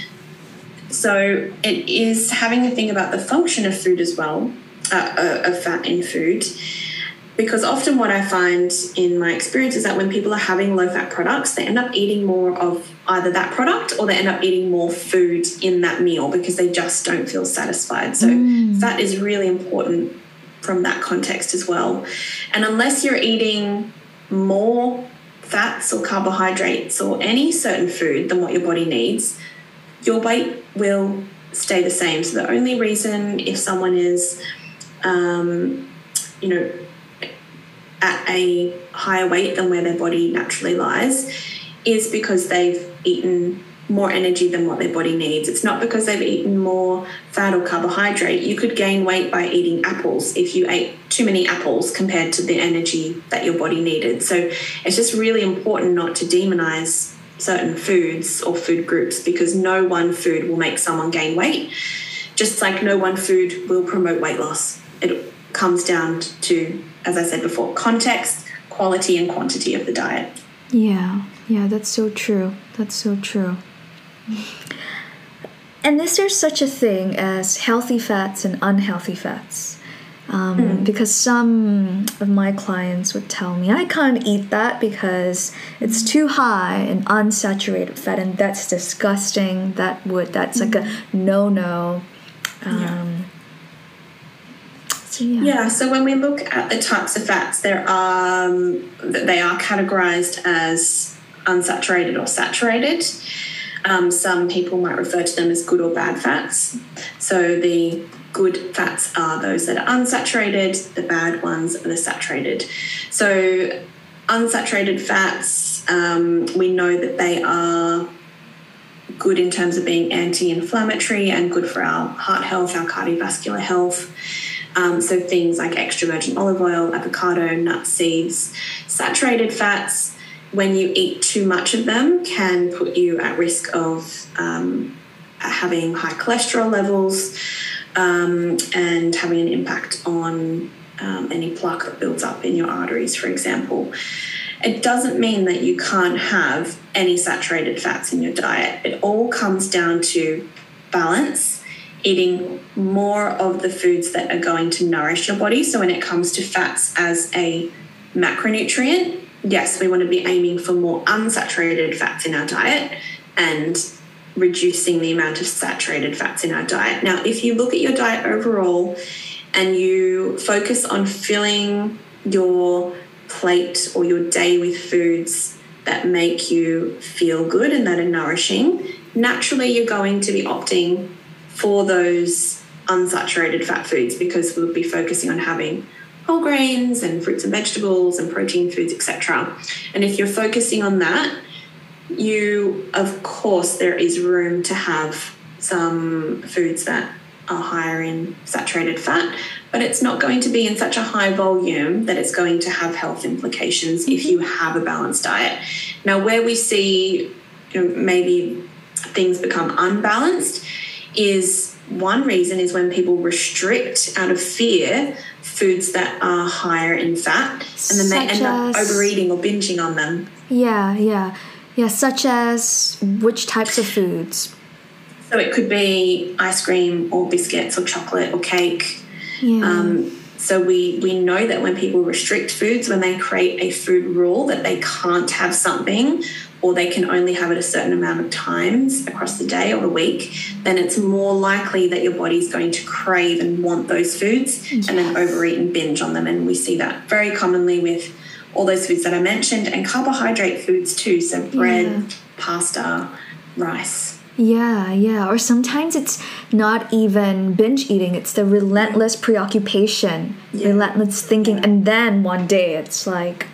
So it is having to think about the function of food as well, uh, of fat in food, because often what I find in my experience is that when people are having low-fat products, they end up eating more of either that product or they end up eating more food in that meal because they just don't feel satisfied. So mm. fat is really important from that context as well. And unless you're eating more fats or carbohydrates or any certain food than what your body needs, your weight will stay the same. So the only reason if someone is, um, you know, at a higher weight than where their body naturally lies is because they've eaten more energy than what their body needs. It's not because they've eaten more fat or carbohydrate. You could gain weight by eating apples if you ate too many apples compared to the energy that your body needed. So it's just really important not to demonize certain foods or food groups, because no one food will make someone gain weight, just like no one food will promote weight loss. It comes down to, as I said before, context, quality and quantity of the diet. Yeah, yeah, that's so true. That's so true. And is there such a thing as healthy fats and unhealthy fats? Um, mm. Because some of my clients would tell me, I can't eat that because it's too high in unsaturated fat, and that's disgusting. That would, that's mm. like a no-no. Um, yeah. So, yeah. yeah, so when we look at the types of fats, there are um, they are categorized as unsaturated or saturated. Um, some people might refer to them as good or bad fats. So the good fats are those that are unsaturated, the bad ones are the saturated. So unsaturated fats, um, we know that they are good in terms of being anti-inflammatory and good for our heart health, our cardiovascular health. Um, so things like extra virgin olive oil, avocado, nuts, seeds. Saturated fats, when you eat too much of them, can put you at risk of um, having high cholesterol levels um, and having an impact on um, any plaque that builds up in your arteries, for example. It doesn't mean that you can't have any saturated fats in your diet. It all comes down to balance eating more of the foods that are going to nourish your body. So when it comes to fats as a macronutrient, yes, we want to be aiming for more unsaturated fats in our diet and reducing the amount of saturated fats in our diet. Now, if you look at your diet overall and you focus on filling your plate or your day with foods that make you feel good and that are nourishing, naturally you're going to be opting for those unsaturated fat foods because we'll be focusing on having whole grains and fruits and vegetables and protein foods, et cetera. And if you're focusing on that, you, of course, there is room to have some foods that are higher in saturated fat, but it's not going to be in such a high volume that it's going to have health implications if you have a balanced diet. Now, where we see, you know, maybe things become unbalanced is one reason is when people restrict out of fear foods that are higher in fat, and then they end up overeating or binging on them. Yeah, yeah. Yeah, such as which types of foods? So it could be ice cream or biscuits or chocolate or cake. Yeah. Um, so we, we know that when people restrict foods, when they create a food rule that they can't have something or they can only have it a certain amount of times across the day or the week, then it's more likely that your body's going to crave and want those foods yes. and then overeat and binge on them. And we see that very commonly with all those foods that I mentioned, and carbohydrate foods too, so bread, yeah. pasta, rice. Yeah, yeah. Or sometimes it's not even binge eating, it's the relentless preoccupation, yeah. relentless thinking, yeah. and then one day it's like,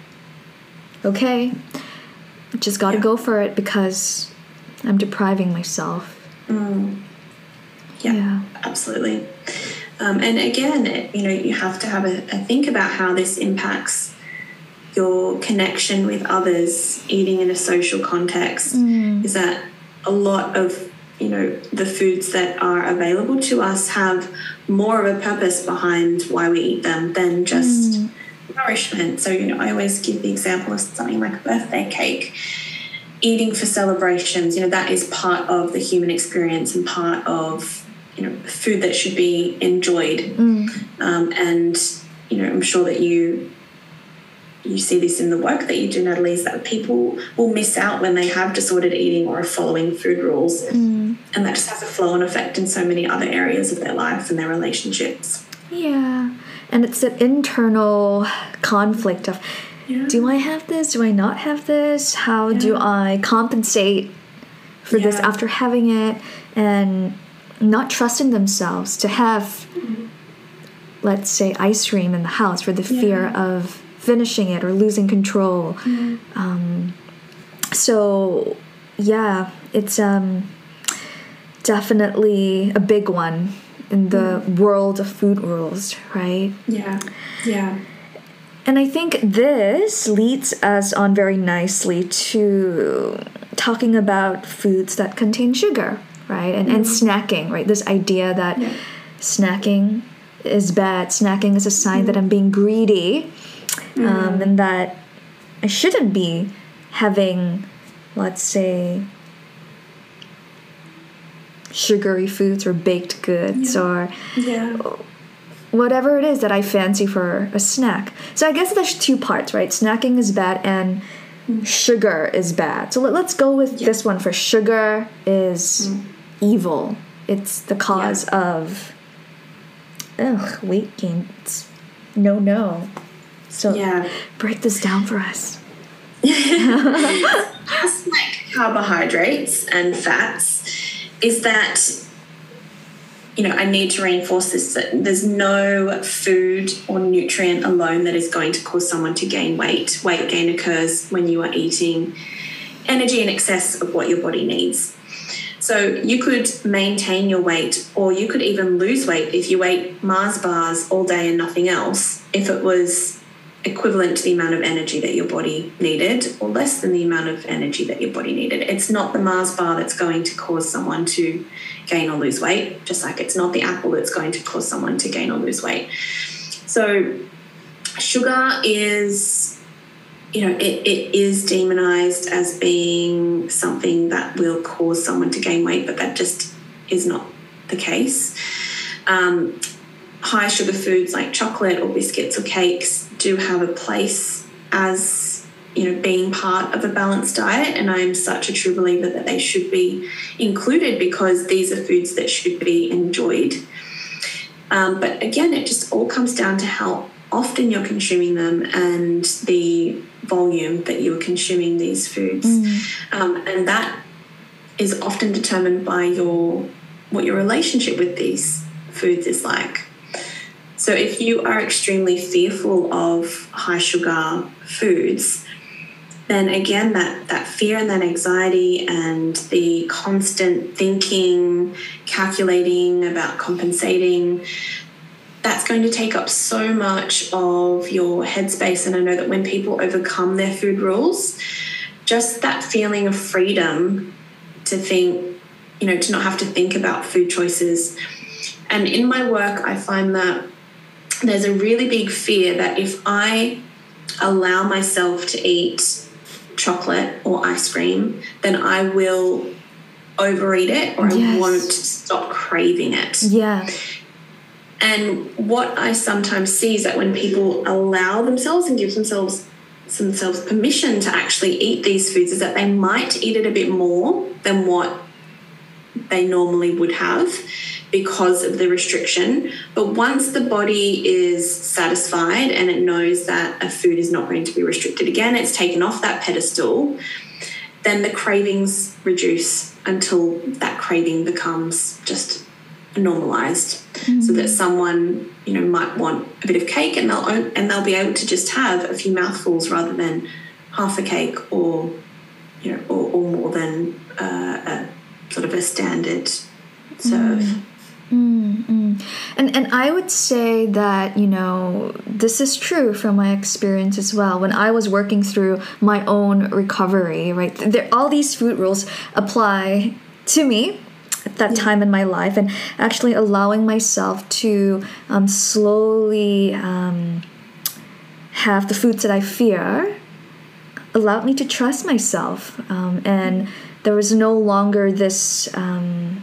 okay, just got to yeah. go for it because I'm depriving myself. Mm. Yeah, yeah, absolutely. Um, and again, it, you know, you have to have a, a think about how this impacts your connection with others, eating in a social context. Mm. Is that a lot of, you know, the foods that are available to us have more of a purpose behind why we eat them than just mm. nourishment. So, you know, I always give the example of something like a birthday cake. Eating for celebrations, you know, that is part of the human experience and part of, you know, food that should be enjoyed. Mm. Um, and, you know, I'm sure that you you see this in the work that you do, Natalie, is that people will miss out when they have disordered eating or are following food rules. Mm. And that just has a flow-on effect in so many other areas of their life and their relationships. Yeah. And it's an internal conflict of, yeah. do I have this? Do I not have this? How yeah. do I compensate for yeah. this after having it? And not trusting themselves to have, mm-hmm. let's say, ice cream in the house for the yeah. fear of finishing it or losing control. Mm-hmm. Um, so, yeah, it's um, definitely a big one in the mm. world of food rules, right? Yeah, yeah. And I think this leads us on very nicely to talking about foods that contain sugar, right? And, mm. and snacking, right? This idea that yeah. snacking is bad. Snacking is a sign mm. that I'm being greedy. Um, mm. and that I shouldn't be having, let's say, sugary foods or baked goods yeah. or yeah. whatever it is that I fancy for a snack. So I guess there's two parts, right? Snacking is bad and mm. sugar is bad. So let, let's go with yeah. this one for sugar is mm. evil. It's the cause yeah. of ugh, weight gain. It's no, no. So yeah. break this down for us. Just like carbohydrates and fats, is that, you know, I need to reinforce this, that there's no food or nutrient alone that is going to cause someone to gain weight. Weight gain occurs when you are eating energy in excess of what your body needs. So you could maintain your weight, or you could even lose weight if you ate Mars bars all day and nothing else, if it was equivalent to the amount of energy that your body needed or less than the amount of energy that your body needed. It's not the Mars bar that's going to cause someone to gain or lose weight, just like it's not the apple that's going to cause someone to gain or lose weight. So sugar is, you know, it, it is demonized as being something that will cause someone to gain weight, but that just is not the case. Um, high sugar foods like chocolate or biscuits or cakes do have a place as, you know, being part of a balanced diet, and I am such a true believer that they should be included because these are foods that should be enjoyed. Um, but again, it just all comes down to how often you're consuming them and the volume that you're consuming these foods. Mm. Um, and that is often determined by your what your relationship with these foods is like. So if you are extremely fearful of high sugar foods, then again, that, that fear and that anxiety and the constant thinking, calculating about compensating, that's going to take up so much of your headspace. And I know that when people overcome their food rules, just that feeling of freedom to think, you know, to not have to think about food choices. And in my work, I find that there's a really big fear that if I allow myself to eat chocolate or ice cream, then I will overeat it or yes. I won't stop craving it. Yeah. And what I sometimes see is that when people allow themselves and give themselves themselves permission to actually eat these foods is that they might eat it a bit more than what they normally would have because of the restriction. But once the body is satisfied and it knows that a food is not going to be restricted again, it's taken off that pedestal, then the cravings reduce until that craving becomes just normalized. Mm-hmm. So that someone, you know, might want a bit of cake and they'll and they'll be able to just have a few mouthfuls rather than half a cake or, you know, or, or more than uh, a sort of a standard serve. Mm. Mm-hmm. And and I would say that, you know, this is true from my experience as well. When I was working through my own recovery, right, there, all these food rules apply to me at that yeah. time in my life, and actually allowing myself to um, slowly um, have the foods that I fear allowed me to trust myself, um, and there was no longer this um,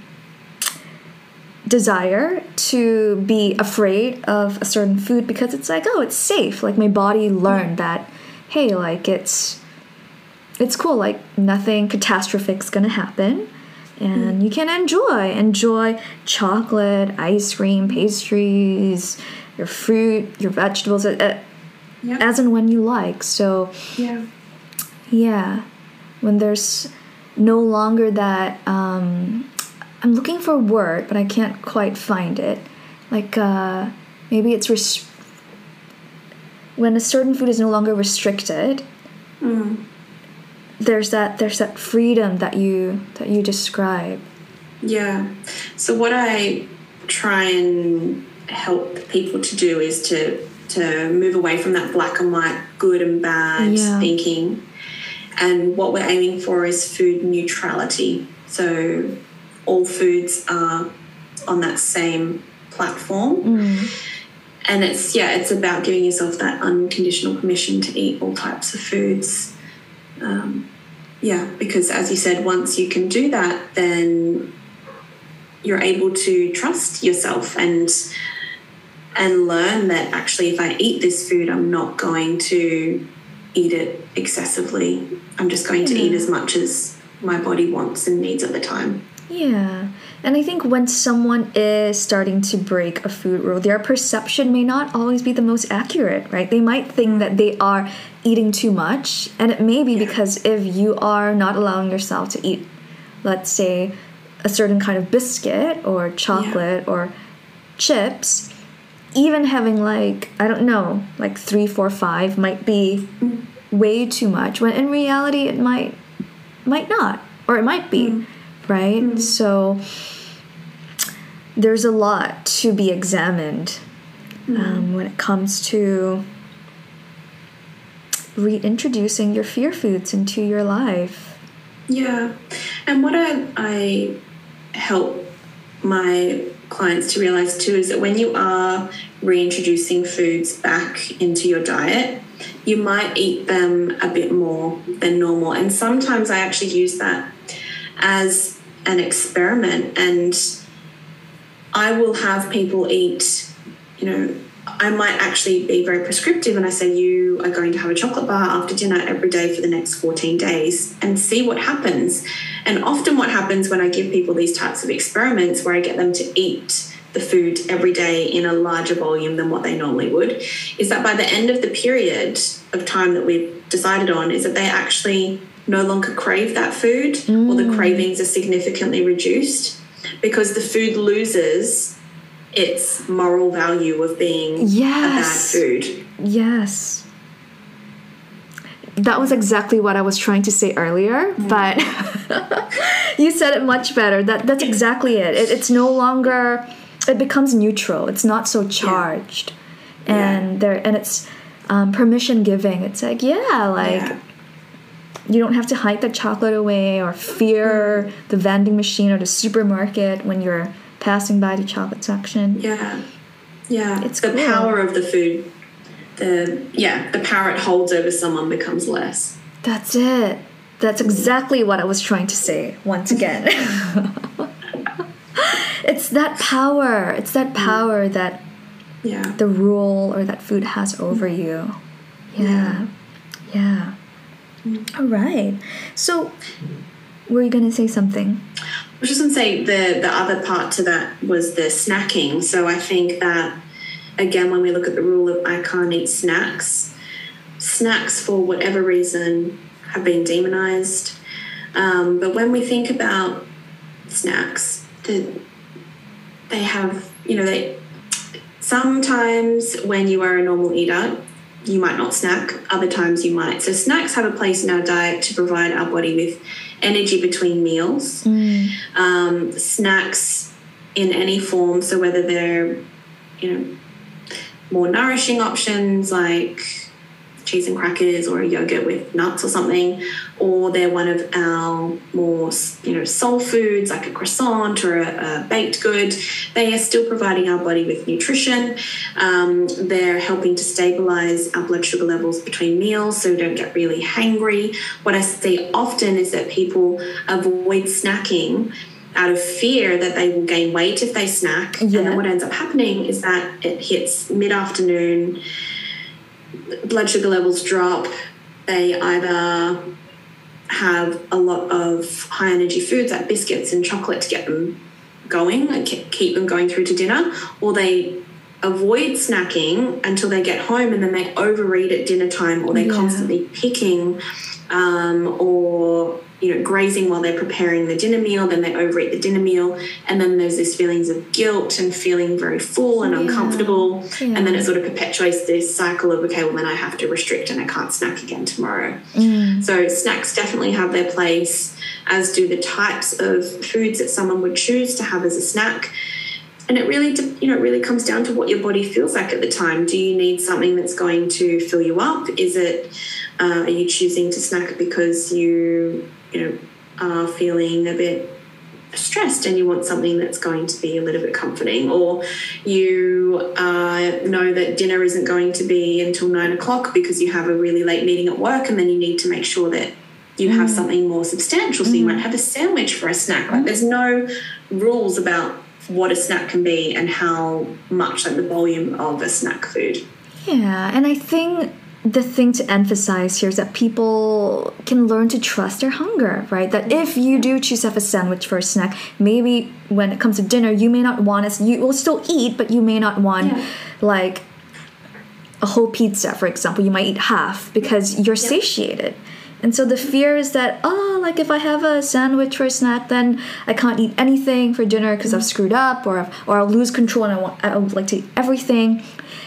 desire to be afraid of a certain food because it's like, oh, it's safe. Like my body learned that, hey, like it's it's cool. Like nothing catastrophic's gonna happen, and you can enjoy enjoy chocolate, ice cream, pastries, your fruit, your vegetables, uh, yep. as and when you like. So yeah, yeah, when there's no longer that. Um, I'm looking for a word, but I can't quite find it. Like, uh, maybe it's res- when a certain food is no longer restricted. Mm. There's that. There's that freedom that you that you describe. Yeah. So what I try and help people to do is to to move away from that black and white, good and bad yeah. thinking, and what we're aiming for is food neutrality. So all foods are on that same platform. Mm. And it's, yeah, it's about giving yourself that unconditional permission to eat all types of foods. Um, yeah, because as you said, once you can do that, then you're able to trust yourself and and learn that actually if I eat this food, I'm not going to eat it excessively. I'm just going to yeah. eat as much as my body wants and needs at the time. Yeah. And I think when someone is starting to break a food rule, their perception may not always be the most accurate, right? They might think that they are eating too much, and it may be yeah. because if you are not allowing yourself to eat, let's say, a certain kind of biscuit or chocolate yeah. or chips, even having like, I don't know, like three, four, five might be mm. way too much, when in reality it might might not, or it might be. Mm. Right? Mm-hmm. So there's a lot to be examined mm-hmm. um, when it comes to reintroducing your fear foods into your life. Yeah. And what I, I help my clients to realize too is that when you are reintroducing foods back into your diet, you might eat them a bit more than normal. And sometimes I actually use that as an experiment, and I will have people eat, you know, I might actually be very prescriptive and I say you are going to have a chocolate bar after dinner every day for the next fourteen days and see what happens. And often what happens when I give people these types of experiments where I get them to eat the food every day in a larger volume than what they normally would is that by the end of the period of time that we've decided on is that they actually no longer crave that food mm. or the cravings are significantly reduced because the food loses its moral value of being yes. a bad food. Yes. That was exactly what I was trying to say earlier, mm. but you said it much better. That That's exactly it. it. It's no longer, it becomes neutral. It's not so charged. Yeah. And yeah. there, and it's um, permission giving. It's like, yeah, like, yeah. you don't have to hide the chocolate away or fear mm. the vending machine or the supermarket when you're passing by the chocolate section. Yeah. Yeah. It's the cool. power of the food. The yeah, the power it holds over someone becomes less. That's it. That's exactly what I was trying to say once again. It's that power. It's that power that yeah. the rule or that food has over you. Yeah. Yeah. yeah. All right. So were you going to say something? I was just going to say the, the other part to that was the snacking. So I think that, again, when we look at the rule of I can't eat snacks, snacks for whatever reason have been demonized. Um, but when we think about snacks, the, they have, you know, they sometimes when you are a normal eater, you might not snack. Other times you might. So snacks have a place in our diet to provide our body with energy between meals. Mm. Um, snacks in any form, so whether they're, you know, more nourishing options like cheese and crackers or a yogurt with nuts or something, or they're one of our more, you know, soul foods like a croissant or a, a baked good. They are still providing our body with nutrition. Um, they're helping to stabilize our blood sugar levels between meals so we don't get really hangry. What I see often is that people avoid snacking out of fear that they will gain weight if they snack. Yeah. And then what ends up happening is that it hits mid-afternoon, blood sugar levels drop. They either have a lot of high energy foods like biscuits and chocolate to get them going and keep them going through to dinner, or they avoid snacking until they get home and then they overeat at dinner time, or they're yeah. constantly picking um, or you know, grazing while they're preparing the dinner meal, then they overeat the dinner meal, and then there's this feelings of guilt and feeling very full and yeah. uncomfortable, yeah. and then it sort of perpetuates this cycle of, okay, well, then I have to restrict and I can't snack again tomorrow. Mm. So snacks definitely have their place, as do the types of foods that someone would choose to have as a snack. And it really, you know, it really comes down to what your body feels like at the time. Do you need something that's going to fill you up? Is it, uh, are you choosing to snack because you, you know, are feeling a bit stressed and you want something that's going to be a little bit comforting, or you uh, know that dinner isn't going to be until nine o'clock because you have a really late meeting at work, and then you need to make sure that you have mm. something more substantial. So mm. you might have a sandwich for a snack. Like, there's no rules about what a snack can be and how much, like the volume of a snack food. Yeah, and I think the thing to emphasize here is that people can learn to trust their hunger, right? That if you do choose to have a sandwich for a snack, maybe when it comes to dinner, you may not want to, you will still eat, but you may not want yeah. like a whole pizza, for example. You might eat half because you're yeah. satiated. And so the fear is that, oh, like if I have a sandwich for a snack, then I can't eat anything for dinner because mm-hmm. I've screwed up, or or I'll lose control and I want I would like to eat everything.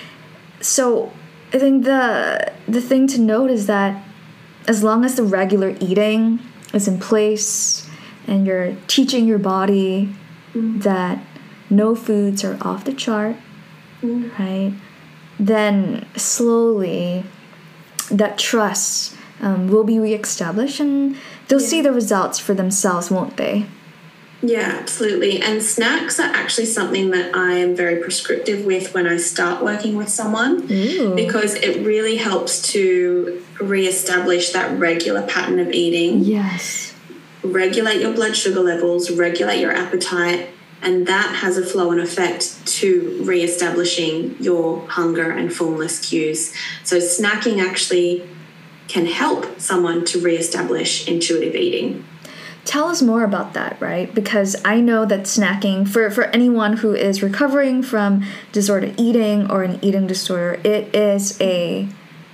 So I think the the thing to note is that as long as the regular eating is in place and you're teaching your body mm-hmm. that no foods are off the chart, mm-hmm. right? Then slowly that trust Um, will be reestablished, and they'll yeah. see the results for themselves, won't they? Yeah, absolutely. And snacks are actually something that I am very prescriptive with when I start working with someone, Ooh. because it really helps to reestablish that regular pattern of eating. Yes. Regulate your blood sugar levels, regulate your appetite, And that has a flow-on effect to re-establishing your hunger and fullness cues. So snacking actually can help someone to re-establish intuitive eating. Tell us more about that, right? Because I know that snacking, for, for anyone who is recovering from disordered eating or an eating disorder, it is a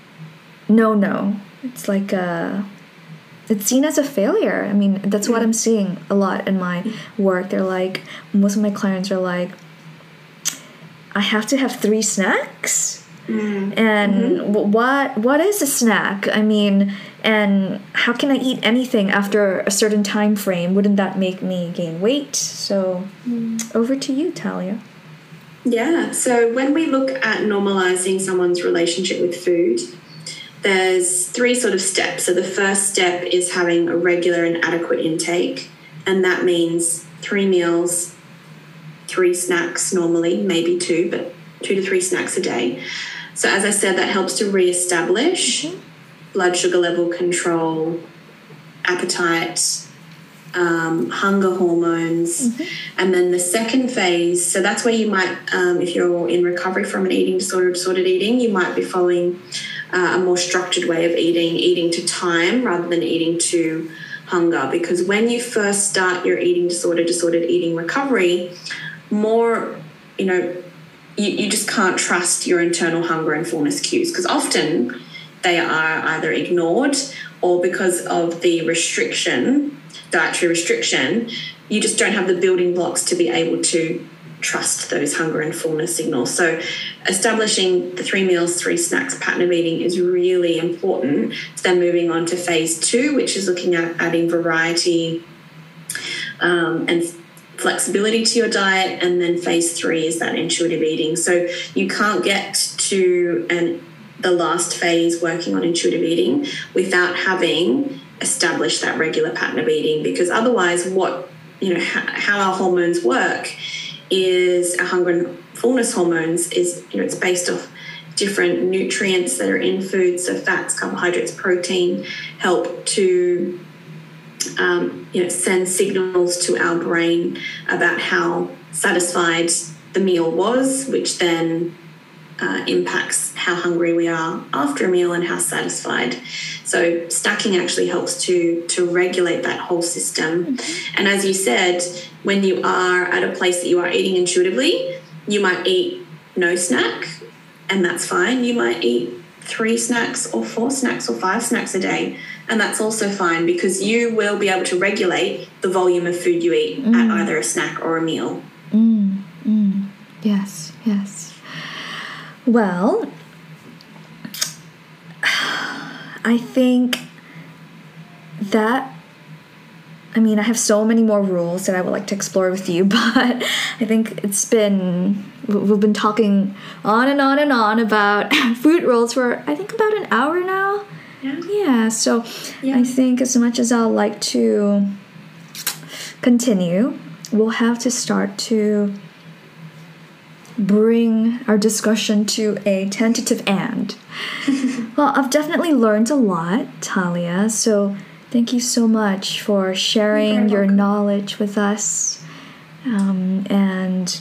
no-no. It's like a... It's seen as a failure. I mean, that's what I'm seeing a lot in my work. They're like, most of my clients are like, I have to have three snacks? Mm. And mm-hmm. what what is a snack? I mean, and how can I eat anything after a certain time frame? Wouldn't that make me gain weight? So mm. over to you, Talia. Yeah, so when we look at normalizing someone's relationship with food, there's three sort of steps. So the first step is having a regular and adequate intake, and that means three meals, three snacks normally, maybe two, but two to three snacks a day. So as I said, that helps to re-establish mm-hmm. blood sugar level control, appetite, um, hunger hormones. Mm-hmm. And then the second phase, so that's where you might, um, if you're in recovery from an eating disorder, disordered eating, you might be following Uh, a more structured way of eating, eating to time rather than eating to hunger. Because when you first start your eating disorder, disordered eating recovery, more, you know, you, you just can't trust your internal hunger and fullness cues, because often they are either ignored or because of the restriction, dietary restriction, you just don't have the building blocks to be able to trust those hunger and fullness signals. So establishing the three meals, three snacks pattern of eating is really important. Then moving on to phase two, which is looking at adding variety um, and flexibility to your diet. And then phase three is that intuitive eating. So you can't get to an, the last phase, working on intuitive eating, without having established that regular pattern of eating, because otherwise what, you know, how, how our hormones work is our hunger and fullness hormones is, you know, it's based off different nutrients that are in food. So fats, carbohydrates, protein help to, um, you know, send signals to our brain about how satisfied the meal was, which then uh, impacts how hungry we are after a meal and how satisfied. So snacking actually helps to to regulate that whole system. Mm-hmm. And as you said, when you are at a place that you are eating intuitively, you might eat no snack, and that's fine. You might eat three snacks or four snacks or five snacks a day, and that's also fine, because you will be able to regulate the volume of food you eat mm. at either a snack or a meal. Mm, mm. Yes, yes. Well, I think that, I mean, I have so many more rules that I would like to explore with you, but I think it's been, we've been talking on and on and on about food rules for, I think, about an hour now. Yeah. Yeah, so yeah. I think as much as I'd like to continue, we'll have to start to bring our discussion to a tentative end. Well, I've definitely learned a lot, Talia, so thank you so much for sharing your welcome. knowledge with us. Um, and,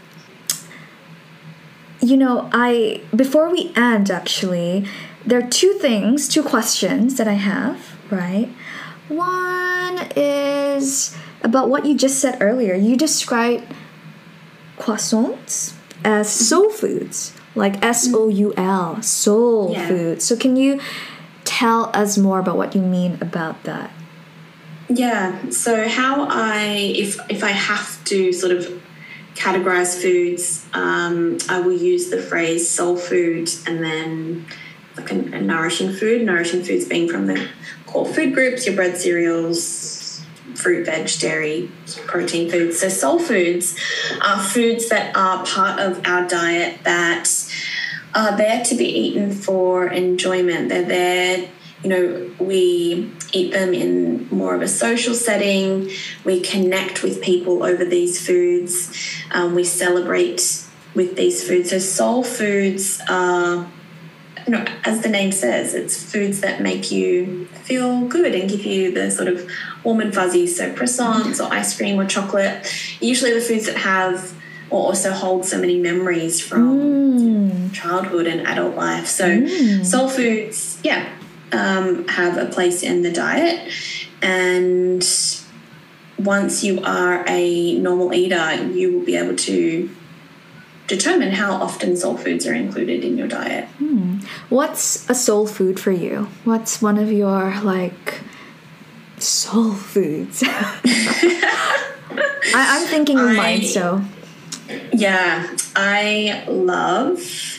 you know, I before we end, actually, there are two things, two questions that I have, right? One is about what you just said earlier. You described croissants as soul foods, like S O U L, soul yeah. food. So can you tell us more about what you mean about that? Yeah, so how I, if if I have to sort of categorize foods, um, I will use the phrase soul food and then like a, a nourishing food, nourishing foods being from the core food groups, your bread, cereals, fruit, veg, dairy, protein foods. So soul foods are foods that are part of our diet that are there to be eaten for enjoyment. They're there, you know, we eat them in more of a social setting. We connect with people over these foods. Um, we celebrate with these foods. So soul foods are you know, as the name says, it's foods that make you feel good and give you the sort of warm and fuzzy. So croissants or ice cream or chocolate, usually the foods that have or also hold so many memories from mm. childhood and adult life. So mm. soul foods, yeah, um, have a place in the diet. And once you are a normal eater, you will be able to determine how often soul foods are included in your diet. Hmm. What's a soul food for you? What's one of your, like, soul foods? I, I'm thinking of I, mine, so. Yeah, I love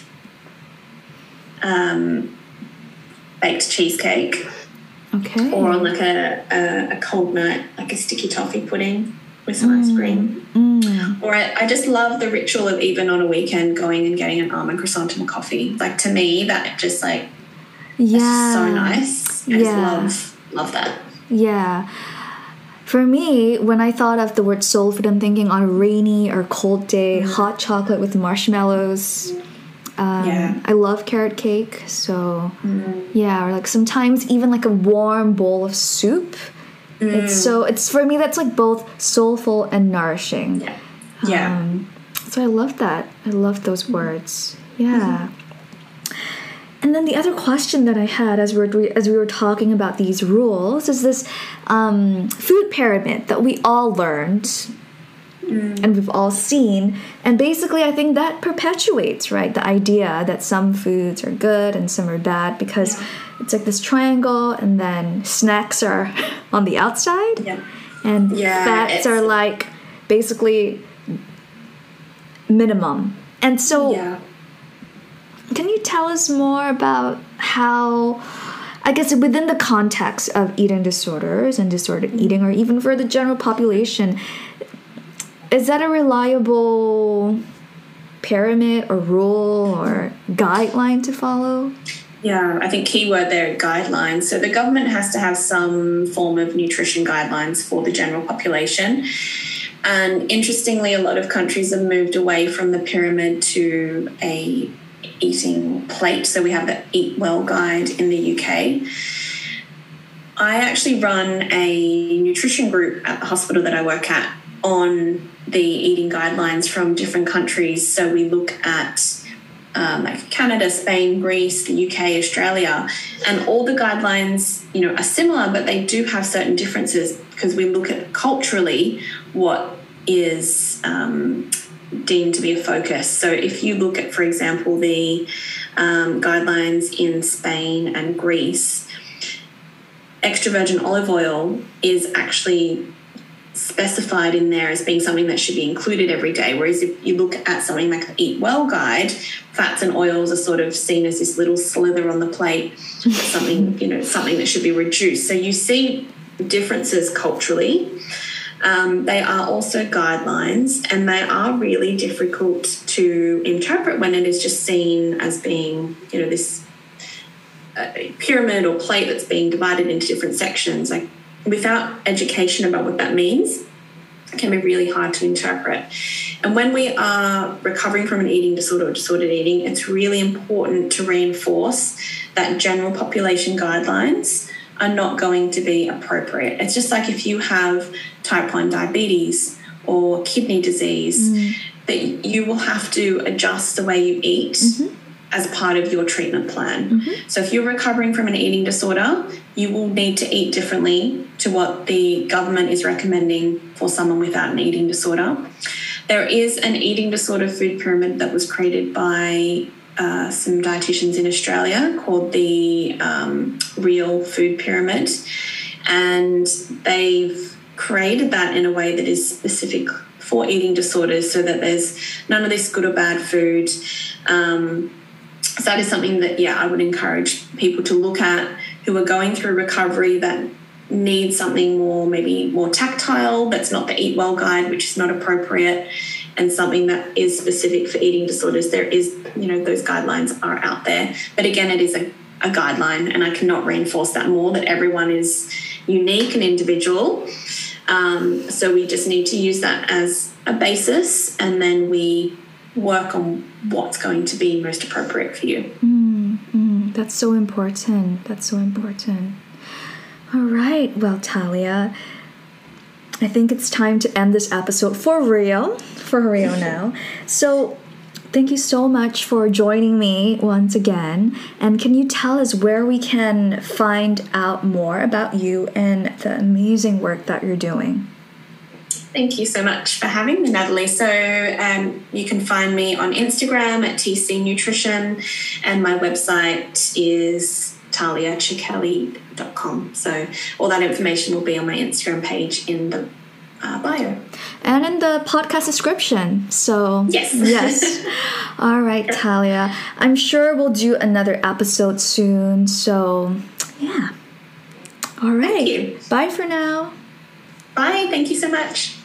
um, baked cheesecake. Okay. Or like a, a, a cold night, like a sticky toffee pudding with some mm. ice cream. Mm. Or I, I just love the ritual of even on a weekend going and getting an almond croissant and a coffee. Like, to me, that just like yeah, is so nice. I yeah. just love love that. Yeah. For me, when I thought of the word soul food, I'm thinking on a rainy or cold day, mm. hot chocolate with marshmallows. Um, yeah. I love carrot cake, so mm. yeah, or like sometimes even like a warm bowl of soup. Mm. It's so it's for me that's like both soulful and nourishing. Yeah. Yeah. Um, so I love that. I love those words. Yeah. Mm-hmm. And then the other question that I had as we were as we were talking about these rules is this um, food pyramid that we all learned. Mm. And we've all seen, and basically I think that perpetuates, right, the idea that some foods are good and some are bad, because yeah. it's like this triangle, and then snacks are on the outside, yeah. and yeah, fats are like basically minimum. And so yeah. can you tell us more about how, I guess within the context of eating disorders and disordered mm. eating, or even for the general population, is that a reliable pyramid or rule or guideline to follow? Yeah, I think keyword there, guidelines. So the government has to have some form of nutrition guidelines for the general population. And interestingly, a lot of countries have moved away from the pyramid to a eating plate. So we have the Eat Well guide in the U K. I actually run a nutrition group at the hospital that I work at on the eating guidelines from different countries. So we look at um, like Canada, Spain, Greece, the U K, Australia, and all the guidelines, you know, are similar, but they do have certain differences because we look at culturally what is um, deemed to be a focus. So if you look at, for example, the um, guidelines in Spain and Greece, extra virgin olive oil is actually specified in there as being something that should be included every day, whereas if you look at something like the Eat Well guide, fats and oils are sort of seen as this little slither on the plate, something, you know, something that should be reduced. So you see differences culturally. Um, they are also guidelines, and they are really difficult to interpret when it is just seen as being, you know, this uh, pyramid or plate that's being divided into different sections. Like, without education about what that means, it can be really hard to interpret. And when we are recovering from an eating disorder or disordered eating, it's really important to reinforce that general population guidelines are not going to be appropriate. It's just like if you have type one diabetes or kidney disease, mm. that you will have to adjust the way you eat mm-hmm. as part of your treatment plan. Mm-hmm. So if you're recovering from an eating disorder, you will need to eat differently to what the government is recommending for someone without an eating disorder. There is an eating disorder food pyramid that was created by uh, some dietitians in Australia called the um, Real Food Pyramid, and they've created that in a way that is specific for eating disorders so that there's none of this good or bad food. Um, so that is something that, yeah, I would encourage people to look at who are going through recovery that need something more, maybe more tactile, that's not the Eat Well guide, which is not appropriate, and something that is specific for eating disorders. There is, you know, those guidelines are out there. But again, it is a, a guideline, and I cannot reinforce that more, that everyone is unique and individual. Um, so we just need to use that as a basis, and then we work on what's going to be most appropriate for you. Mm-hmm. That's so important. That's so important. All right. Well, Talia, I think it's time to end this episode for real. For real now. So thank you so much for joining me once again. And can you tell us where we can find out more about you and the amazing work that you're doing? Thank you so much for having me, Natalie. So um, you can find me on Instagram at T C Nutrition, and my website is talia cicchelli dot com. So all that information will be on my Instagram page in the uh, bio. And in the podcast description. So yes. Yes. All right, Talia. I'm sure we'll do another episode soon. So yeah. All right. Thank you. Bye for now. Bye. Thank you so much.